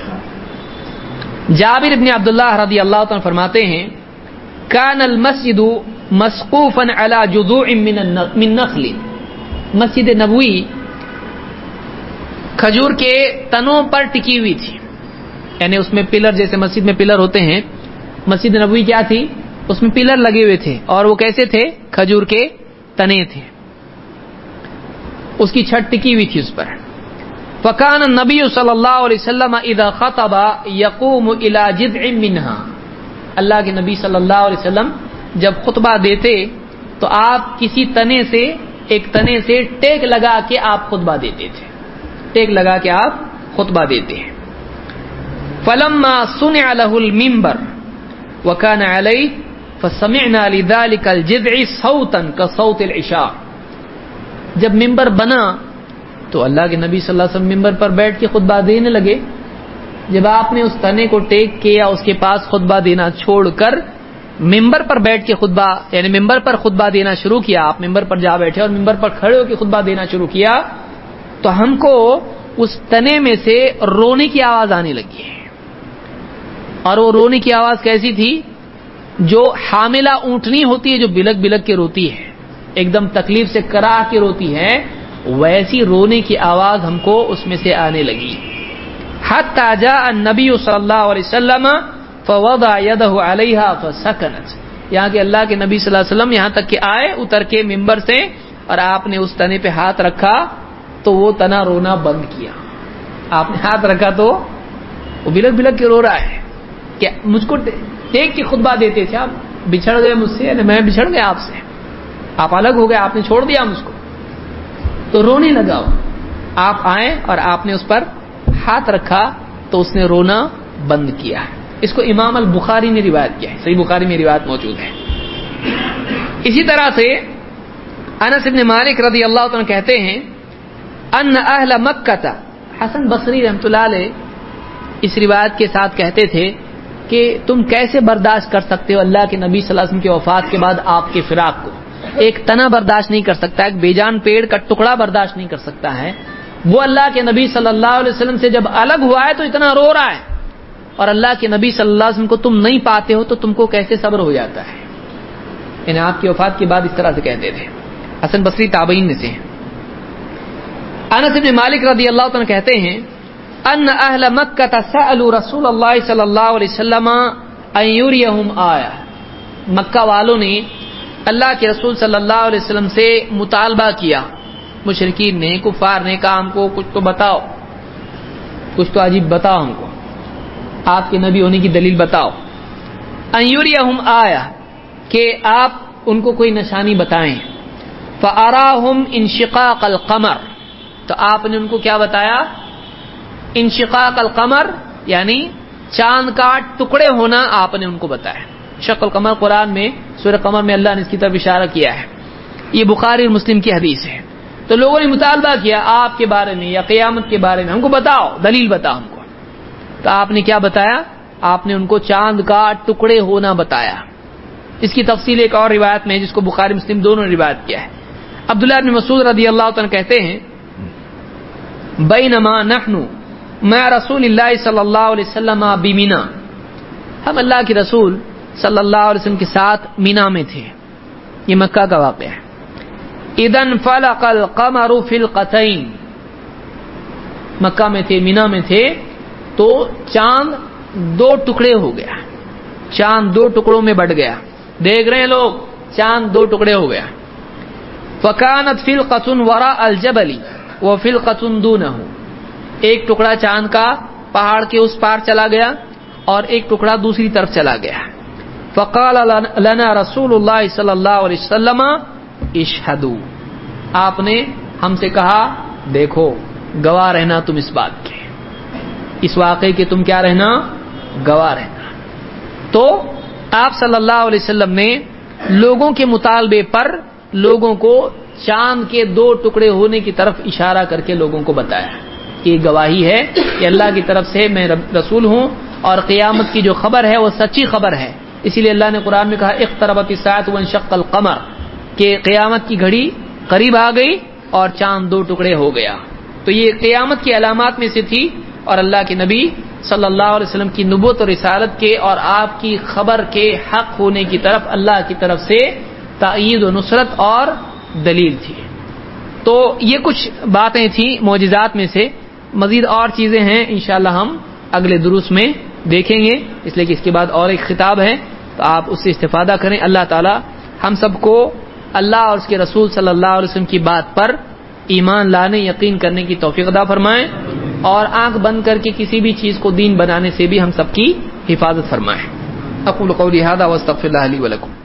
جابر ابن عبداللہ رضی اللہ عنہ فرماتے ہیں کان المسجد مسقوفا علی جذوع من نخل، مسجد نبوی کھجور کے تنوں پر ٹکی ہوئی تھی. یعنی اس میں پلر، جیسے مسجد میں پلر ہوتے ہیں، مسجد نبوی کیا تھی؟ اس میں پلر لگے ہوئے تھے، اور وہ کیسے تھے؟ کھجور کے تنے تھے، اس کی چھت ٹکی ہوئی تھی اس پر. فکان النبی صلی اللہ علیہ وسلم اذا خطب یقوم الی جذع منها، اللہ کے نبی صلی اللہ علیہ وسلم جب خطبہ دیتے تو آپ کسی تنے سے، ایک تنے سے ٹیک لگا کے آپ خطبہ دیتے تھے، ٹیک لگا کے آپ خطبہ دیتے ہیں. فلما صنع له المنبر وكان عليه فسمعنا لذلك الجذع صوتا كصوت العشاء، جب ممبر بنا تو اللہ کے نبی صلی اللہ علیہ وسلم ممبر پر بیٹھ کے خطبہ دینے لگے. جب آپ نے اس تنے کو ٹیک کیا، اس کے پاس خطبہ دینا چھوڑ کر ممبر پر بیٹھ کے خطبہ، یعنی ممبر پر خطبہ دینا شروع کیا، آپ ممبر پر جا بیٹھے اور ممبر پر کھڑے ہو کے خطبہ دینا شروع کیا، تو ہم کو اس تنے میں سے رونے کی آواز آنے لگی ہے. اور وہ رونے کی آواز کیسی تھی؟ جو حاملہ اونٹنی ہوتی ہے، جو بلک بلک کے روتی ہے، ایک دم تکلیف سے کراہ کے روتی ہے، ویسی رونے کی آواز ہم کو اس میں سے آنے لگی. حتی جاء النبی صلی اللہ علیہ وسلم فوضع یدہ علیہا فسکنت، یہاں کہ اللہ کے نبی صلی اللہ علیہ وسلم یہاں تک کہ آئے اتر کے ممبر سے، اور آپ نے اس تنے پہ ہاتھ رکھا تو وہ تنا رونا بند کیا. آپ نے ہاتھ رکھا تو وہ بلک بلک کے رو رہا ہے کہ مجھ کو ٹیک کے خطبہ دیتے تھے، آپ بچھڑ گئے مجھ سے، یعنی میں بچھڑ گیا آپ سے، آپ الگ ہو گئے، آپ نے چھوڑ دیا مجھ کو، تو رونے لگا. آپ آئے اور آپ نے اس پر ہاتھ رکھا تو اس نے رونا بند کیا. اس کو امام البخاری نے روایت کیا ہے، صحیح بخاری میں روایت موجود ہے. اسی طرح سے انس بن مالک رضی اللہ عنہ کہتے ہیں ان اہل مکہ، حسن بصری رحمۃ اللہ علیہ اس روایت کے ساتھ کہتے تھے کہ تم کیسے برداشت کر سکتے ہو اللہ کے نبی صلی اللہ علیہ وسلم کی وفات کے بعد آپ کے فراق کو؟ ایک تنا برداشت نہیں کر سکتا، ایک بے جان پیڑ کا ٹکڑا برداشت نہیں کر سکتا ہے، وہ اللہ کے نبی صلی اللہ علیہ وسلم سے جب الگ ہوا ہے تو اتنا رو رہا ہے، اور اللہ کے نبی صلی اللہ علیہ وسلم کو تم نہیں پاتے ہو تو تم کو کیسے صبر ہو جاتا ہے؟ یعنی آپ کی وفات کے بعد اس طرح سے کہتے تھے. حسن بصری تابعین میں سے. انس بن مالک رضی اللہ عنہ کہتے ہیں ان اہل مکہ سألوا رسول اللہ صلی اللہ علیہ وسلم ان یریہم آیہ، مکہ والوں نے اللہ کے رسول صلی اللہ علیہ وسلم سے مطالبہ کیا، مشرکین نے، کفار نے کہا ہم کو کچھ تو بتاؤ، کچھ تو عجیب بتاؤ، ہم کو آپ کے نبی ہونے کی دلیل بتاؤ. ان یریہم آیہ، کہ آپ ان کو کوئی نشانی بتائیں. فاراہم انشقاق القمر، تو آپ نے ان کو کیا بتایا؟ انشقاق القمر یعنی چاند کا ٹکڑے ہونا آپ نے ان کو بتایا. شق القمر قرآن میں سورہ قمر میں اللہ نے اس کی طرف اشارہ کیا ہے، یہ بخاری اور مسلم کی حدیث ہے. تو لوگوں نے مطالبہ کیا آپ کے بارے میں یا قیامت کے بارے میں، ہم کو بتاؤ، دلیل بتاؤ ہم کو. تو آپ نے کیا بتایا؟ آپ نے ان کو چاند کا ٹکڑے ہونا بتایا. اس کی تفصیل ایک اور روایت میں ہے جس کو بخاری مسلم دونوں نے روایت کیا ہے. عبداللہ بن مسعود رضی اللہ عنہ کہتے ہیں بینما نحن مع رسول اللہ صلی اللہ علیہ وسلم بمنا، ہم اللہ کے رسول صلی اللہ علیہ وسلم کے ساتھ مینا میں تھے، یہ مکہ کا واقعہ ہے. اذن فلق القمر فی القتین، مکہ میں تھے، مینا میں تھے، تو چاند دو ٹکڑے ہو گیا، چاند دو ٹکڑوں میں بٹ گیا. دیکھ رہے ہیں لوگ، چاند دو ٹکڑے ہو گیا. فکانت فلقۃ وراء الجبل وفلقۃ دونہ، ایک ٹکڑا چاند کا پہاڑ کے اس پار چلا گیا اور ایک ٹکڑا دوسری طرف چلا گیا. فقال لنا رسول اللہ صلی اللہ علیہ وسلم اشہدوا، آپ نے ہم سے کہا دیکھو، گواہ رہنا تم اس بات کے، اس واقعے کے تم کیا رہنا؟ گواہ رہنا. تو آپ صلی اللہ علیہ وسلم نے لوگوں کے مطالبے پر لوگوں کو چاند کے دو ٹکڑے ہونے کی طرف اشارہ کر کے لوگوں کو بتایا کہ یہ گواہی ہے کہ اللہ کی طرف سے میں رسول ہوں، اور قیامت کی جو خبر ہے وہ سچی خبر ہے. اسی لیے اللہ نے قرآن میں کہا اقتربت الساعۃ وانشق القمر، کہ قیامت کی گھڑی قریب آ گئی اور چاند دو ٹکڑے ہو گیا. تو یہ قیامت کی علامات میں سے تھی، اور اللہ کے نبی صلی اللہ علیہ وسلم کی نبوت اور رسالت کے اور آپ کی خبر کے حق ہونے کی طرف اللہ کی طرف سے تائید و نصرت اور دلیل تھی. تو یہ کچھ باتیں تھیں معجزات میں سے، مزید اور چیزیں ہیں انشاءاللہ ہم اگلے دروس میں دیکھیں گے، اس لیے کہ اس کے بعد اور ایک خطاب ہے، تو آپ اس سے استفادہ کریں۔ اللہ تعالی ہم سب کو اللہ اور اس کے رسول صلی اللہ علیہ وسلم کی بات پر ایمان لانے، یقین کرنے کی توفیق عطا فرمائیں، اور آنکھ بند کر کے کسی بھی چیز کو دین بنانے سے بھی ہم سب کی حفاظت فرمائیں۔ اقول قولی ھذا واستغفر اللہ لی ولکم۔